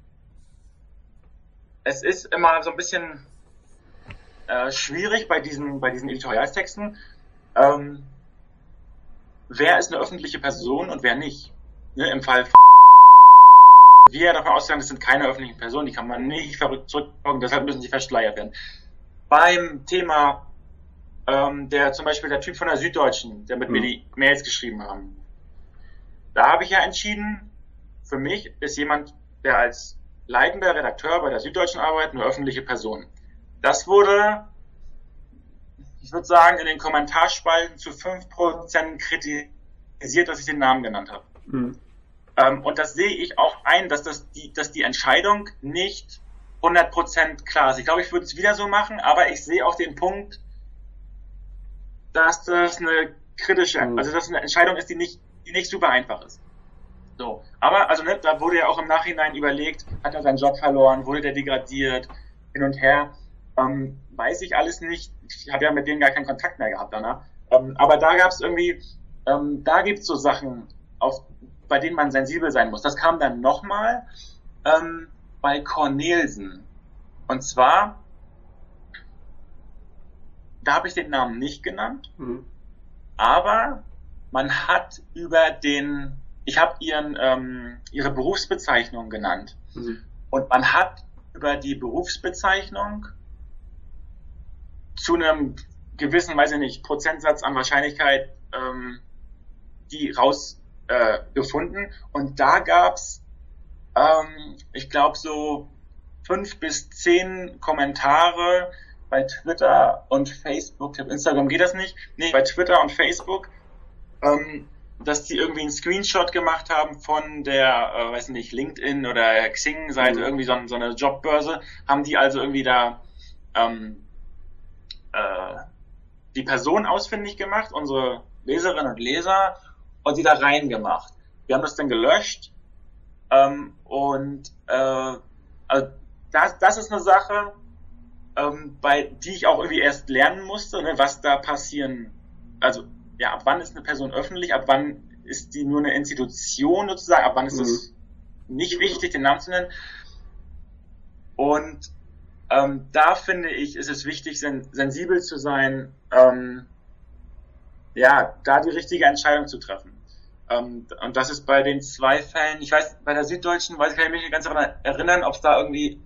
Es ist immer so ein bisschen äh, schwierig bei diesen bei diesen Editorialstexten. Ähm, wer ist eine öffentliche Person und wer nicht? Ne, im Fall wir davon ausgehen, das sind keine öffentlichen Personen, die kann man nicht verrückt zurückfolgen, deshalb müssen sie verschleiert werden. Beim Thema ähm, der zum Beispiel der Typ von der Süddeutschen, der mit mhm. mir die Mails geschrieben haben, da habe ich ja entschieden, für mich ist jemand, der als leitender Redakteur bei der Süddeutschen arbeitet, eine öffentliche Person. Das wurde, ich würde sagen, in den Kommentarspalten zu fünf Prozent kritisiert, dass ich den Namen genannt habe. Mhm. Ähm, und das sehe ich auch ein, dass das die, dass die Entscheidung nicht hundert Prozent klar ist. Ich glaube, ich würde es wieder so machen, aber ich sehe auch den Punkt, dass das eine kritische, mhm. also dass es eine Entscheidung ist, die nicht, die nicht super einfach ist. So. Aber, also, ne, da wurde ja auch im Nachhinein überlegt, hat er seinen Job verloren, wurde der degradiert, hin und her, ähm, weiß ich alles nicht. Ich habe ja mit denen gar keinen Kontakt mehr gehabt danach. Ähm, aber da gab es irgendwie, ähm, da gibt's so Sachen, auf, bei denen man sensibel sein muss. Das kam dann nochmal, ähm, bei Cornelsen. Und zwar, da habe ich den Namen nicht genannt, mhm. aber man hat über den, ich habe ihren ähm, ihre Berufsbezeichnung genannt, mhm. und man hat über die Berufsbezeichnung zu einem gewissen, weiß ich nicht, Prozentsatz an Wahrscheinlichkeit ähm, die rausgefunden, äh, und da gab's ähm, ich glaube so fünf bis zehn Kommentare bei Twitter und Facebook. Auf Instagram geht das nicht. Nee, bei Twitter und Facebook, ähm, dass die irgendwie einen Screenshot gemacht haben von der, äh, weiß nicht, LinkedIn oder Xing-Seite, mhm. irgendwie so, so eine Jobbörse, haben die also irgendwie da ähm, äh, die Person ausfindig gemacht, unsere Leserinnen und Leser, und die da reingemacht. Wir haben das dann gelöscht ähm, und äh, also das, das ist eine Sache, ähm, bei die ich auch irgendwie erst lernen musste, ne, was da passieren, also ja, ab wann ist eine Person öffentlich, ab wann ist die nur eine Institution sozusagen, ab wann ist es mhm. nicht wichtig, den Namen zu nennen. Und ähm, da finde ich, ist es wichtig, sen- sensibel zu sein, ähm, ja, da die richtige Entscheidung zu treffen. Ähm, und das ist bei den zwei Fällen, ich weiß, bei der Süddeutschen, weiß ich, kann ich mich nicht ganz daran erinnern, ob es da irgendwie,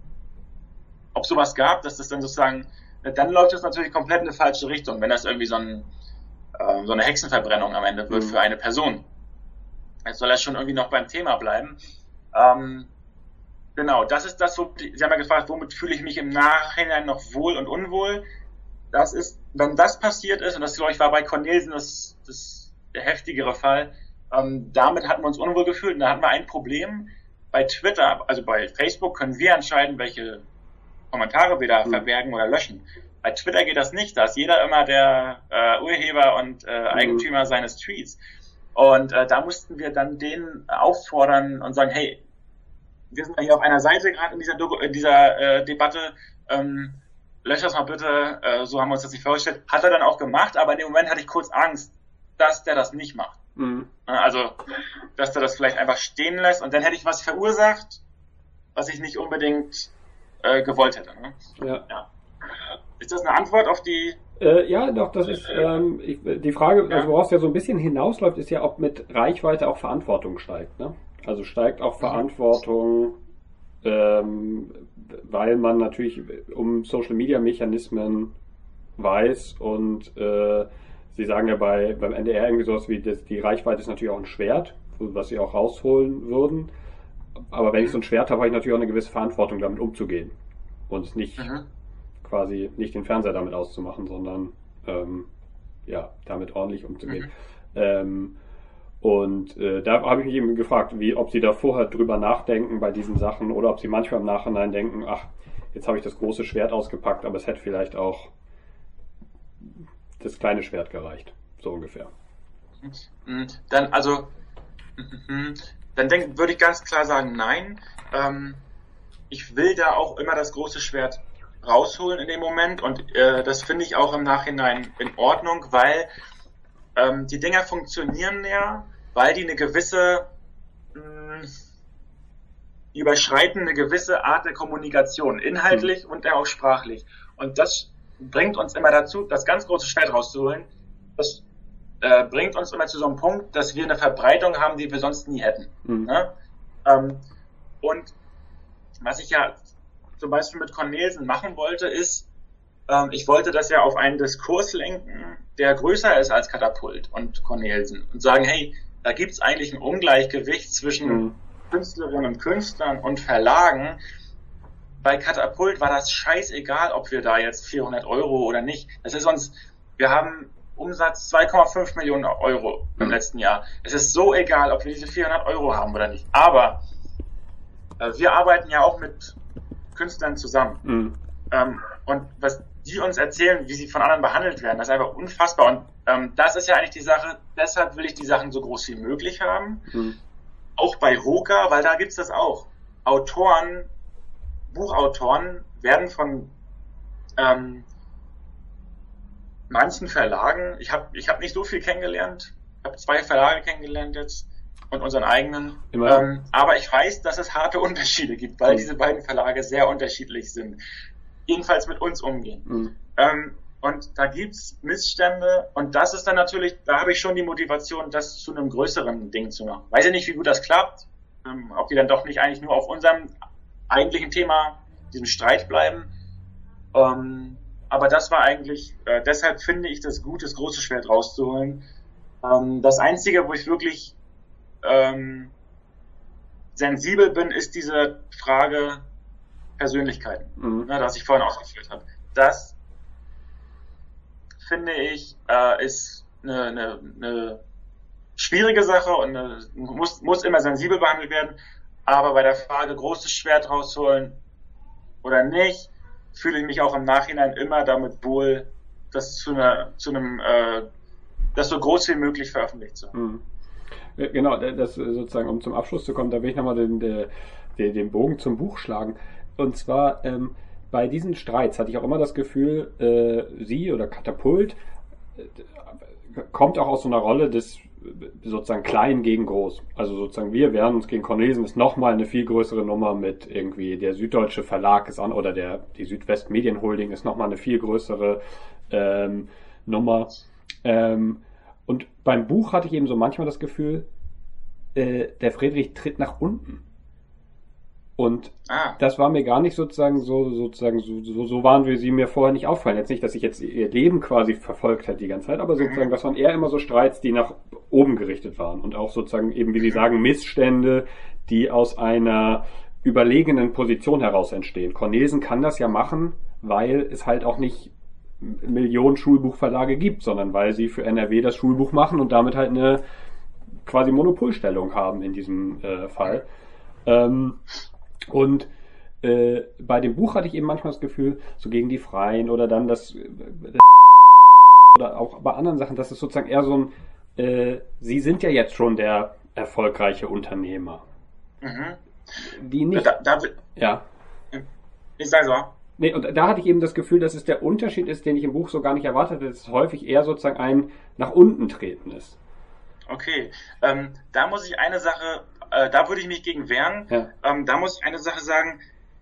ob sowas gab, dass das dann sozusagen, dann läuft es natürlich komplett in eine falsche Richtung, wenn das irgendwie so, ein, äh, so eine Hexenverbrennung am Ende wird mhm. für eine Person. Jetzt soll das schon irgendwie noch beim Thema bleiben. Ähm, genau, das ist das, wo, Sie haben ja gefragt, womit fühle ich mich im Nachhinein noch wohl und unwohl. Das ist, wenn das passiert ist, und das, glaube ich, war bei Cornelsen das, das der heftigere Fall, ähm, damit hatten wir uns unwohl gefühlt und da hatten wir ein Problem. Bei Twitter, also bei Facebook, können wir entscheiden, welche Kommentare wir da mhm. verbergen oder löschen. Bei Twitter geht das nicht, da ist jeder immer der äh, Urheber und äh, Eigentümer mhm. seines Tweets. Und äh, da mussten wir dann den auffordern und sagen, hey, wir sind ja hier auf einer Seite gerade in dieser, Doku- in dieser äh, Debatte, ähm, lösch das mal bitte, äh, so haben wir uns das nicht vorgestellt. Hat er dann auch gemacht, aber in dem Moment hatte ich kurz Angst, dass der das nicht macht. Mhm. Also, dass der das vielleicht einfach stehen lässt und dann hätte ich was verursacht, was ich nicht unbedingt äh, gewollt hätte. Ne? Ja. ja. Ist das eine Antwort auf die... Äh, ja, doch, das ist ähm, ich, die Frage, ja. also woraus ja so ein bisschen hinausläuft, ist ja, ob mit Reichweite auch Verantwortung steigt. Ne? Also steigt auch Verantwortung, ähm, weil man natürlich um Social-Media-Mechanismen weiß und äh, Sie sagen ja bei beim N D R irgendwie sowas wie, das, die Reichweite ist natürlich auch ein Schwert, was Sie auch rausholen würden. Aber wenn ich so ein Schwert habe, habe ich natürlich auch eine gewisse Verantwortung, damit umzugehen. Und nicht mhm. quasi nicht den Fernseher damit auszumachen, sondern ähm, ja, damit ordentlich umzugehen. Mhm. Ähm, und äh, da habe ich mich eben gefragt, wie, ob Sie da vorher drüber nachdenken bei diesen Sachen oder ob Sie manchmal im Nachhinein denken, ach, jetzt habe ich das große Schwert ausgepackt, aber es hätte vielleicht auch das kleine Schwert gereicht, so ungefähr. Dann, also, dann denk, würde ich ganz klar sagen, nein. Ähm, ich will da auch immer das große Schwert rausholen in dem Moment und äh, das finde ich auch im Nachhinein in Ordnung, weil ähm, die Dinger funktionieren ja, weil die eine gewisse, mh, die überschreiten eine gewisse Art der Kommunikation, inhaltlich mhm. und auch sprachlich. Und das bringt uns immer dazu, das ganz große Schwert rauszuholen. Das äh, bringt uns immer zu so einem Punkt, dass wir eine Verbreitung haben, die wir sonst nie hätten. Mhm. Ne? Ähm, und was ich ja zum Beispiel mit Cornelsen machen wollte, ist, ähm, ich wollte das ja auf einen Diskurs lenken, der größer ist als Katapult und Cornelsen und sagen, hey, da gibt's eigentlich ein Ungleichgewicht zwischen mhm. Künstlerinnen und Künstlern und Verlagen. Bei Katapult war das scheißegal, ob wir da jetzt vierhundert Euro oder nicht. Das ist uns, wir haben Umsatz zwei Komma fünf Millionen Euro im letzten Jahr. Es ist so egal, ob wir diese vierhundert Euro haben oder nicht. Aber äh, wir arbeiten ja auch mit Künstlern zusammen. Mhm. Ähm, und was die uns erzählen, wie sie von anderen behandelt werden, das ist einfach unfassbar. Und ähm, das ist ja eigentlich die Sache, deshalb will ich die Sachen so groß wie möglich haben. Mhm. Auch bei Hoka, weil da gibt's das auch. Autoren, Buchautoren werden von ähm, manchen Verlagen, ich habe ich hab nicht so viel kennengelernt, ich habe zwei Verlage kennengelernt jetzt und unseren eigenen, ähm, aber ich weiß, dass es harte Unterschiede gibt, weil mhm. diese beiden Verlage sehr unterschiedlich sind, jedenfalls mit uns umgehen. Mhm. Ähm, und da gibt's Missstände und das ist dann natürlich, da habe ich schon die Motivation, das zu einem größeren Ding zu machen. Weiß ich nicht, wie gut das klappt, ähm, ob die dann doch nicht eigentlich nur auf unserem eigentlichen Thema, diesem Streit bleiben. Ähm, aber das war eigentlich, äh, deshalb finde ich das gut, das große Schwert rauszuholen. Ähm, das Einzige, wo ich wirklich ähm, sensibel bin, ist diese Frage Persönlichkeiten, mhm. ne, das ich vorhin ausgeführt habe. Das finde ich, äh, ist eine, eine, eine schwierige Sache und eine, muss, muss immer sensibel behandelt werden. Aber bei der Frage, großes Schwert rausholen oder nicht, fühle ich mich auch im Nachhinein immer damit wohl, das zu einer, zu einem, äh, das so groß wie möglich veröffentlicht zu haben. Mhm. Genau, das sozusagen, um zum Abschluss zu kommen, da will ich nochmal den, den, den Bogen zum Buch schlagen. Und zwar, ähm, bei diesen Streits hatte ich auch immer das Gefühl, äh, sie oder Katapult äh, kommt auch aus so einer Rolle des sozusagen klein gegen groß. Also sozusagen wir wehren uns gegen Cornelsen ist nochmal eine viel größere Nummer mit irgendwie der Süddeutsche Verlag ist an oder der die Südwest Medienholding ist nochmal eine viel größere ähm, Nummer. Ähm, und beim Buch hatte ich eben so manchmal das Gefühl, äh, der Friedrich tritt nach unten. Und ah. das war mir gar nicht sozusagen so, sozusagen, so, so, so waren wir sie mir vorher nicht auffallen. Jetzt nicht, dass ich jetzt ihr Leben quasi verfolgt hätte die ganze Zeit, aber sozusagen, das waren eher immer so Streits, die nach oben gerichtet waren. Und auch sozusagen eben, wie Sie sagen, Missstände, die aus einer überlegenen Position heraus entstehen. Cornelsen kann das ja machen, weil es halt auch nicht Millionen Schulbuchverlage gibt, sondern weil sie für N R W das Schulbuch machen und damit halt eine quasi Monopolstellung haben in diesem äh, Fall. Ähm, Und äh, bei dem Buch hatte ich eben manchmal das Gefühl, so gegen die Freien oder dann das, das oder auch bei anderen Sachen, das ist sozusagen eher so ein, äh, Sie sind ja jetzt schon der erfolgreiche Unternehmer. Mhm. Die nicht. Da, da, ja. Ich sage so. Nee, und da hatte ich eben das Gefühl, dass es der Unterschied ist, den ich im Buch so gar nicht erwartet hatte, dass es häufig eher sozusagen ein nach unten treten ist. Okay, ähm, da muss ich eine Sache, äh, da würde ich mich gegen wehren. Ja. Ähm, da muss ich eine Sache sagen.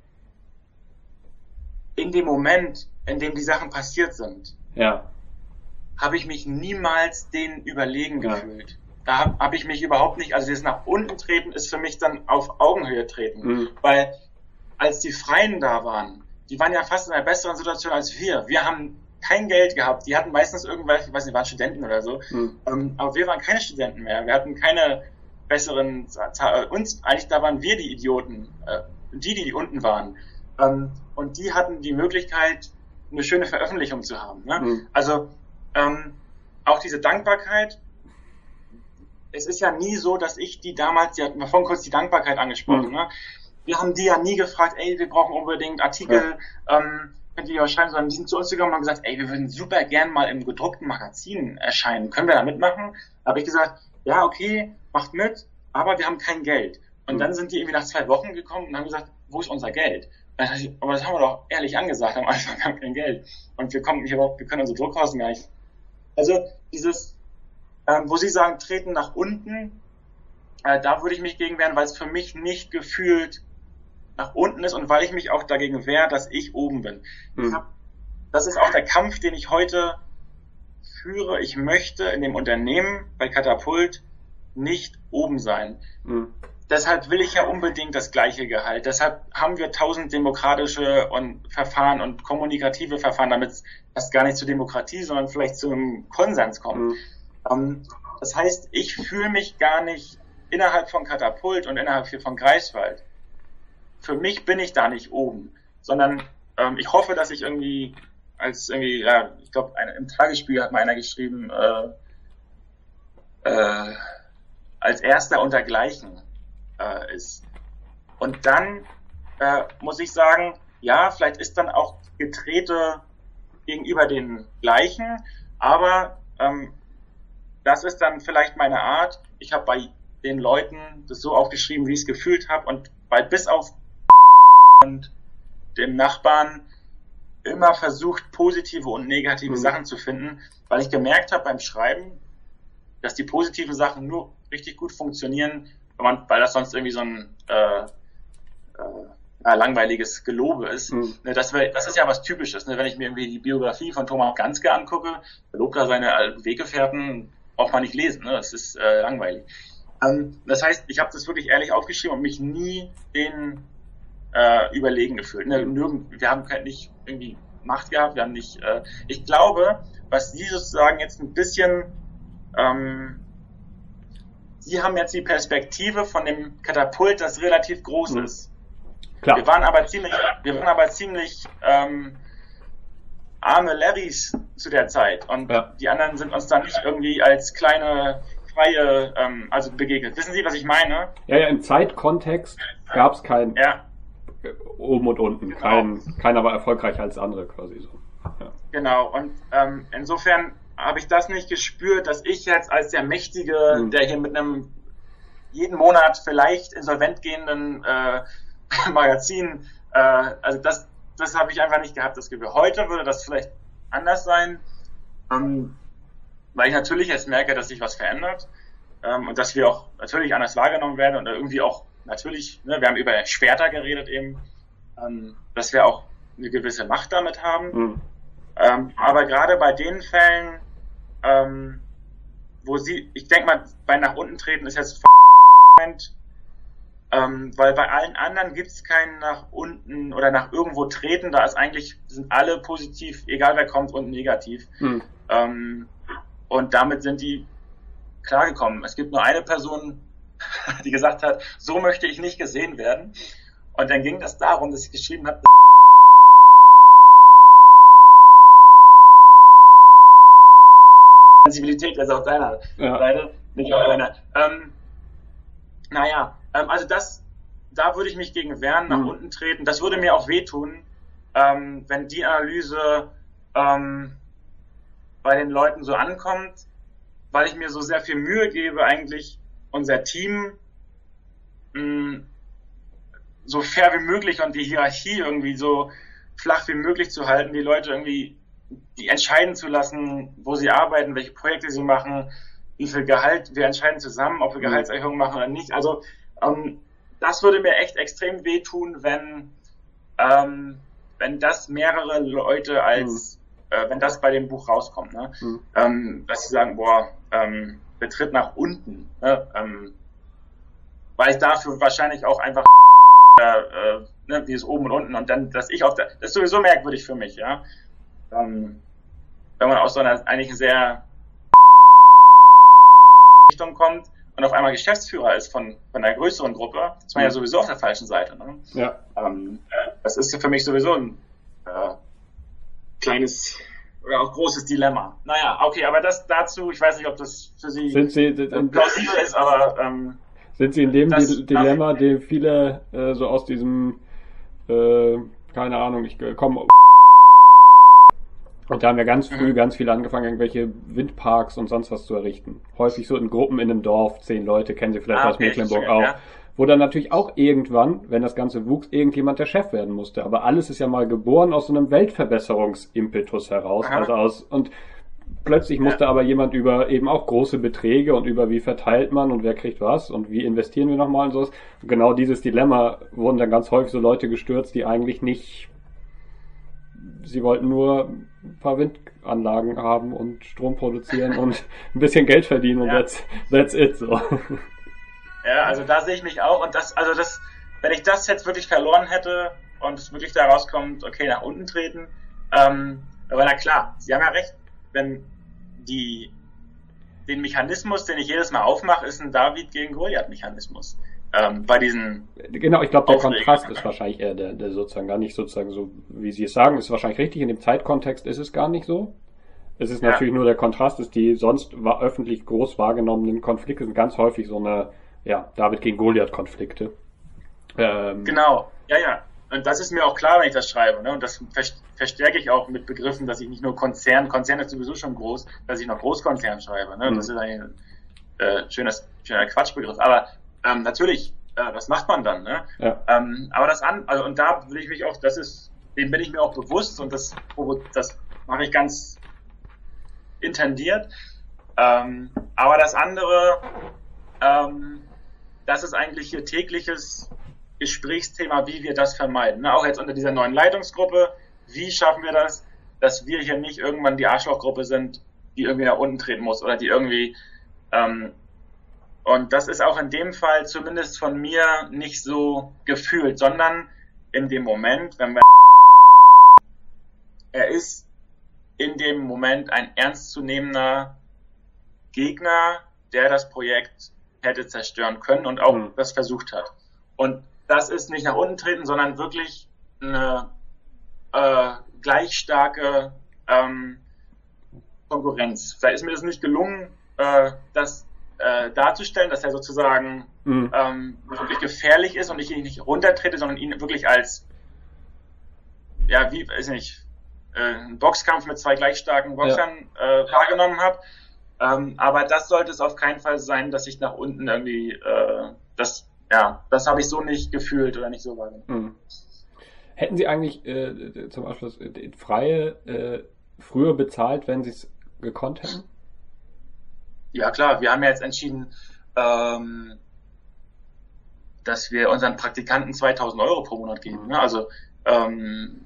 In dem Moment, in dem die Sachen passiert sind, ja. habe ich mich niemals denen überlegen ja. gefühlt. Da habe hab ich mich überhaupt nicht, also das nach unten treten ist für mich dann auf Augenhöhe treten. Mhm. Weil als die Freien da waren, die waren ja fast in einer besseren Situation als wir. Wir haben kein Geld gehabt. Die hatten meistens irgendwelche, ich weiß nicht, waren Studenten oder so. Mhm. Ähm, aber wir waren keine Studenten mehr. Wir hatten keine besseren, uns, eigentlich da waren wir die Idioten, äh, die, die, die unten waren. Ähm, und die hatten die Möglichkeit, eine schöne Veröffentlichung zu haben. Ne? Mhm. Also ähm, auch diese Dankbarkeit. Es ist ja nie so, dass ich die damals, die hatten wir vorhin kurz die Dankbarkeit angesprochen, mhm. ne? Wir haben die ja nie gefragt, ey, wir brauchen unbedingt Artikel, ja. ähm, könnt ihr was schreiben, sondern die sind zu uns gekommen und haben gesagt, ey, wir würden super gern mal im gedruckten Magazin erscheinen. Können wir da mitmachen? Da habe ich gesagt, ja, okay, macht mit, aber wir haben kein Geld. Und mhm. dann sind die irgendwie nach zwei Wochen gekommen und haben gesagt, wo ist unser Geld? Ich, aber das haben wir doch ehrlich angesagt am Anfang, wir haben kein Geld. Und wir kommen hier überhaupt, wir können unsere Druckkosten gar nicht. Also dieses, ähm, wo Sie sagen, treten nach unten, äh, da würde ich mich gegen wehren, weil es für mich nicht gefühlt nach unten ist und weil ich mich auch dagegen wehre, dass ich oben bin. Hm. Ich hab, das ist auch der Kampf, den ich heute führe. Ich möchte in dem Unternehmen bei Katapult nicht oben sein. Hm. Deshalb will ich ja unbedingt das gleiche Gehalt. Deshalb haben wir tausend demokratische und Verfahren und kommunikative Verfahren, damit es gar nicht zur Demokratie, sondern vielleicht zum Konsens kommt. Hm. Um, das heißt, ich fühle mich gar nicht innerhalb von Katapult und innerhalb hier von Greifswald. Für mich bin ich da nicht oben, sondern ähm, ich hoffe, dass ich irgendwie als irgendwie, ja, ich glaube, im Tagesspiegel hat mal einer geschrieben, äh, äh, als Erster unter Gleichen äh, ist. Und dann äh, muss ich sagen, ja, vielleicht ist dann auch Getrete gegenüber den Gleichen, aber ähm, das ist dann vielleicht meine Art. Ich habe bei den Leuten das so aufgeschrieben, wie ich es gefühlt habe und bei bis auf und dem Nachbarn immer versucht, positive und negative mhm. Sachen zu finden, weil ich gemerkt habe beim Schreiben, dass die positiven Sachen nur richtig gut funktionieren, weil, man, weil das sonst irgendwie so ein äh, äh, langweiliges Gelobe ist. Mhm. Ne, das, wär, das ist ja was Typisches. Ne? Wenn ich mir irgendwie die Biografie von Thomas Ganske angucke, der lobt da seine Weggefährten, braucht man nicht lesen. Ne? Das ist äh, langweilig. Ähm, das heißt, ich habe das wirklich ehrlich aufgeschrieben und mich nie den Äh, überlegen gefühlt. Ne? Nirgend, wir haben nicht irgendwie Macht gehabt, wir haben nicht, äh, ich glaube, was Sie sozusagen jetzt ein bisschen, ähm, Sie haben jetzt die Perspektive von dem Katapult, das relativ groß mhm. ist. Klar. Wir waren aber ziemlich, wir waren aber ziemlich ähm, arme Larrys zu der Zeit und ja. die anderen sind uns dann nicht irgendwie als kleine freie, ähm, also begegnet. Wissen Sie, was ich meine? Ja, ja, im Zeitkontext gab es kein ja. oben und unten. Genau. Kein, keiner war erfolgreicher als andere quasi so. Ja. Genau, und ähm, insofern habe ich das nicht gespürt, dass ich jetzt als der Mächtige, mhm. der hier mit einem jeden Monat vielleicht insolvent gehenden äh, Magazin, äh, also das, das habe ich einfach nicht gehabt, das Gefühl. Heute würde das vielleicht anders sein, ähm, weil ich natürlich jetzt merke, dass sich was verändert ähm, und dass wir auch natürlich anders wahrgenommen werden und irgendwie auch natürlich, ne, wir haben über Schwerter geredet eben, ähm, dass wir auch eine gewisse Macht damit haben. Mhm. Ähm, aber gerade bei den Fällen, ähm, wo sie, ich denke mal, bei nach unten treten ist jetzt ähm, weil bei allen anderen gibt es keinen nach unten oder nach irgendwo treten, da ist eigentlich, sind alle positiv, egal wer kommt, und negativ. Mhm. Ähm, und damit sind die klargekommen. Es gibt nur eine Person, die gesagt hat, so möchte ich nicht gesehen werden. Und dann ging das darum, dass ich geschrieben habe, Sensibilität, also auf deiner ja. Seite, nicht auf deiner. Ähm, naja, ähm, also das, da würde ich mich gegen wehren, nach mhm. unten treten. Das würde mir auch wehtun, ähm, wenn die Analyse ähm, bei den Leuten so ankommt, weil ich mir so sehr viel Mühe gebe, eigentlich unser Team mh, so fair wie möglich und die Hierarchie irgendwie so flach wie möglich zu halten, die Leute irgendwie die entscheiden zu lassen, wo sie arbeiten, welche Projekte sie machen, wie viel Gehalt, wir entscheiden zusammen, ob wir Gehaltserhöhungen machen oder nicht. Also ähm, das würde mir echt extrem wehtun, wenn ähm, wenn das mehrere Leute als, mhm. äh, wenn das bei dem Buch rauskommt, ne? Mhm. Ähm, dass sie sagen, boah, ähm, Betritt nach unten, ne? ähm, weil ich dafür wahrscheinlich auch einfach äh, ne, wie es oben und unten und dann, dass ich auf der, das ist sowieso merkwürdig für mich, ja. Ähm, wenn man aus so einer eigentlich sehr Richtung kommt und auf einmal Geschäftsführer ist von, von einer größeren Gruppe, ist man ja sowieso auf der falschen Seite. Ne? Ja. Ähm, das ist für mich sowieso ein äh, kleines oder auch großes Dilemma. Naja, okay, aber das dazu, ich weiß nicht, ob das für Sie, sind Sie plausibel ist, aber ähm, sind Sie in dem das, Dilemma, dem viele äh, so aus diesem äh, keine Ahnung, ich komme und da haben wir ganz früh, mhm. ganz viel angefangen, irgendwelche Windparks und sonst was zu errichten. Häufig so in Gruppen in einem Dorf, zehn Leute, kennen Sie vielleicht ah, aus okay, Mecklenburg auch. Ja. Wo dann natürlich auch irgendwann, wenn das Ganze wuchs, irgendjemand der Chef werden musste. Aber alles ist ja mal geboren aus so einem Weltverbesserungsimpetus heraus. Aha. Also aus, und plötzlich musste ja. aber jemand über eben auch große Beträge und über wie verteilt man und wer kriegt was und wie investieren wir nochmal und sowas. Und genau dieses Dilemma wurden dann ganz häufig so Leute gestürzt, die eigentlich nicht, sie wollten nur ein paar Windanlagen haben und Strom produzieren und ein bisschen Geld verdienen und ja. that's, that's it, so. Ja, also da sehe ich mich auch und das, also das, wenn ich das jetzt wirklich verloren hätte und es wirklich da rauskommt, okay, nach unten treten, ähm, aber na klar, Sie haben ja recht, wenn die, den Mechanismus, den ich jedes Mal aufmache, ist ein David gegen Goliath-Mechanismus. Ähm, bei diesen genau, ich glaube, der Kontrast ist wahrscheinlich eher der, der sozusagen gar nicht sozusagen so, wie Sie es sagen, ist wahrscheinlich richtig. In dem Zeitkontext ist es gar nicht so. Es ist ja. natürlich nur der Kontrast, ist die sonst war öffentlich groß wahrgenommenen Konflikte sind ganz häufig so eine, ja, David gegen Goliath-Konflikte. Ähm, genau, ja, ja. Und das ist mir auch klar, wenn ich das schreibe, ne? Und das verstärke ich auch mit Begriffen, dass ich nicht nur Konzern, Konzern ist sowieso schon groß, dass ich noch Großkonzern schreibe, ne? Mhm. Das ist eigentlich ein äh, schönes, schöner Quatschbegriff. Aber Ähm, natürlich, äh, das macht man dann, ne? Ja. Ähm, aber das an, also und da will ich mich auch, das ist, dem bin ich mir auch bewusst und das, das mache ich ganz intendiert. Ähm, aber das andere, ähm, das ist eigentlich hier tägliches Gesprächsthema, wie wir das vermeiden. Ne? Auch jetzt unter dieser neuen Leitungsgruppe, wie schaffen wir das, dass wir hier nicht irgendwann die Arschlochgruppe sind, die irgendwie nach unten treten muss oder die irgendwie ähm, und das ist auch in dem Fall zumindest von mir nicht so gefühlt, sondern in dem Moment, wenn wir er ist in dem Moment ein ernstzunehmender Gegner, der das Projekt hätte zerstören können und auch mhm. das versucht hat. Und das ist nicht nach unten treten, sondern wirklich eine äh, gleich starke ähm, Konkurrenz. Vielleicht ist mir das nicht gelungen, äh, das äh, darzustellen, dass er sozusagen mhm. ähm, wirklich gefährlich ist und ich ihn nicht runtertrete, sondern ihn wirklich als, ja, wie, weiß nicht, äh, ein Boxkampf mit zwei gleich starken Boxern ja. äh, wahrgenommen habe. Ähm, aber das sollte es auf keinen Fall sein, dass ich nach unten irgendwie, äh, das, ja, das habe ich so nicht gefühlt oder nicht so wahrgenommen. Mhm. Hätten Sie eigentlich äh, zum Abschluss äh, Freie äh, früher bezahlt, wenn Sie es gekonnt hätten? Ja klar, wir haben ja jetzt entschieden, ähm, dass wir unseren Praktikanten zweitausend Euro pro Monat geben. Ne? Also ähm,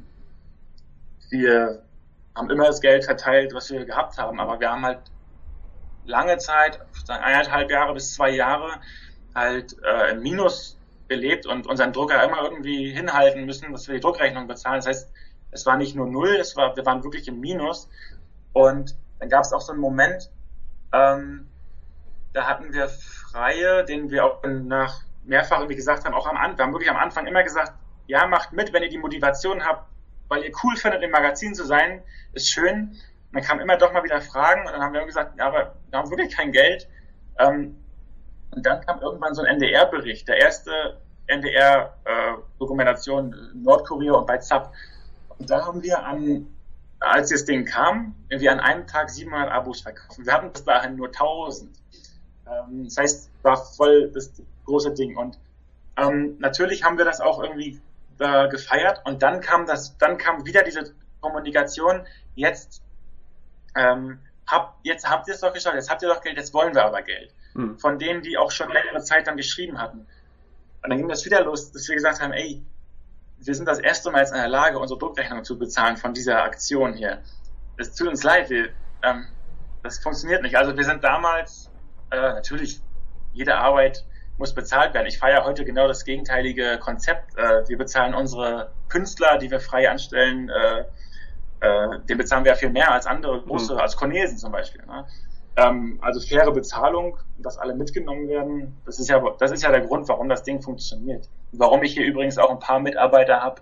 wir haben immer das Geld verteilt, was wir gehabt haben, aber wir haben halt lange Zeit, eineinhalb Jahre bis zwei Jahre, halt äh, im Minus gelebt und unseren Drucker immer irgendwie hinhalten müssen, dass wir die Druckrechnung bezahlen. Das heißt, es war nicht nur null, es war, wir waren wirklich im Minus. Und dann gab es auch so einen Moment, ähm, da hatten wir Freie, denen wir auch nach mehrfach irgendwie gesagt haben, auch am Anfang, wir haben wirklich am Anfang immer gesagt, ja, macht mit, wenn ihr die Motivation habt, weil ihr cool findet, im Magazin zu sein, ist schön. Und dann kamen immer doch mal wieder Fragen und dann haben wir gesagt, ja, aber wir haben wirklich kein Geld. Ähm, und dann kam irgendwann so ein N D R-Bericht, der erste N D R-Dokumentation äh, Nordkorea und bei Z A P. Und da haben wir an, als das Ding kam, irgendwie an einem Tag siebenhundert Abos verkauft. Wir hatten bis dahin nur tausend. Ähm, das heißt, war voll das große Ding. Und ähm, natürlich haben wir das auch irgendwie äh, gefeiert. Und dann kam das, dann kam wieder diese Kommunikation. Jetzt, ähm, hab, jetzt habt ihr es doch geschafft. Jetzt habt ihr doch Geld. Jetzt wollen wir aber Geld. Hm. Von denen, die auch schon längere Zeit dann geschrieben hatten. Und dann ging das wieder los, dass wir gesagt haben, ey, wir sind das erste Mal jetzt in der Lage, unsere Druckrechnung zu bezahlen von dieser Aktion hier. Es tut uns leid, wir, ähm, das funktioniert nicht. Also wir sind damals, äh, natürlich, jede Arbeit muss bezahlt werden. Ich feiere heute genau das gegenteilige Konzept. Äh, wir bezahlen unsere Künstler, die wir frei anstellen, äh, äh, den bezahlen wir ja viel mehr als andere große, mhm. als Cornelsen zum Beispiel. Ne? Ähm, also faire Bezahlung, dass alle mitgenommen werden, das ist ja, das ist ja der Grund, warum das Ding funktioniert. Warum ich hier übrigens auch ein paar Mitarbeiter habe,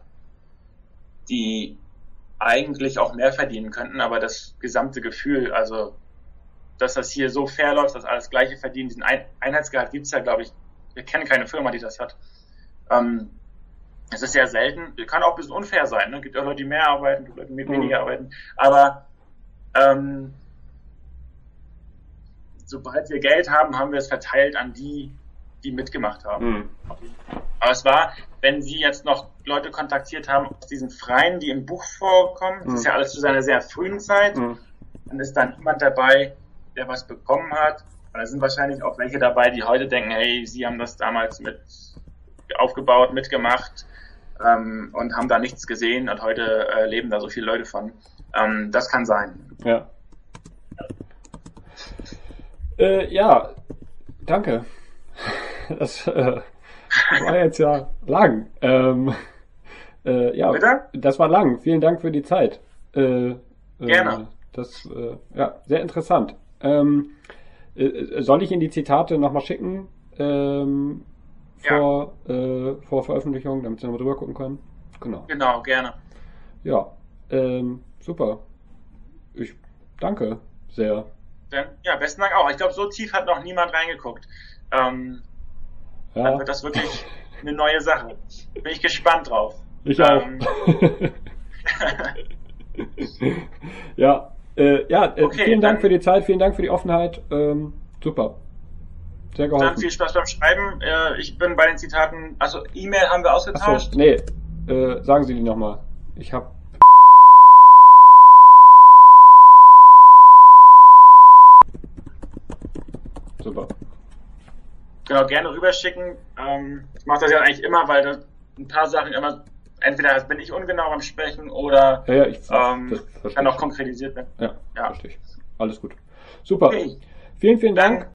die eigentlich auch mehr verdienen könnten, aber das gesamte Gefühl, also dass das hier so fair läuft, dass alles Gleiche verdienen, diesen Ein- Einheitsgehalt gibt's ja, glaube ich, wir kennen keine Firma, die das hat. Ähm, es ist sehr selten, kann auch ein bisschen unfair sein, ne? Gibt auch Leute, die mehr arbeiten, gibt Leute, die weniger mhm. arbeiten, aber ähm, sobald wir Geld haben, haben wir es verteilt an die, die mitgemacht haben. Mhm. Aber es war, wenn Sie jetzt noch Leute kontaktiert haben aus diesen Freien, die im Buch vorkommen, das mhm. ist ja alles zu seiner sehr frühen Zeit, mhm. dann ist da niemand dabei, der was bekommen hat. Und da sind wahrscheinlich auch welche dabei, die heute denken, hey, Sie haben das damals mit aufgebaut, mitgemacht ähm, und haben da nichts gesehen und heute äh, leben da so viele Leute von. Ähm, das kann sein. Ja. Äh, ja, danke. Das äh, war jetzt ja lang. Ähm, äh, ja, Bitte? Das war lang. Vielen Dank für die Zeit. Äh, Gerne. Äh, das, äh, ja, sehr interessant. Ähm, äh, soll ich Ihnen die Zitate nochmal schicken ähm, vor, ja. äh, vor Veröffentlichung, damit Sie nochmal drüber gucken können? Genau. Genau, gerne. Ja, ähm, super. Ich danke sehr. Ja, besten Dank auch. Ich glaube, so tief hat noch niemand reingeguckt. Ähm, ja. Dann wird das wirklich eine neue Sache. Bin ich gespannt drauf. Ich auch. Ähm, ja, äh, ja äh, okay, vielen Dank für die Zeit, vielen Dank für die Offenheit. Ähm, super. Sehr geholfen. Dann viel Spaß beim Schreiben. Äh, ich bin bei den Zitaten, also E-Mail haben wir ausgetauscht. Ach so, nee, äh, sagen Sie die nochmal. Ich habe Super. Genau, gerne rüberschicken. Ähm, ich mache das ja eigentlich immer, weil das ein paar Sachen immer, entweder bin ich ungenau beim Sprechen oder ja, ja, ich, ähm, kann auch konkretisiert werden. Ja, ja. Verstehe ich. Alles gut. Super. Okay. Vielen, vielen Dank. Dank.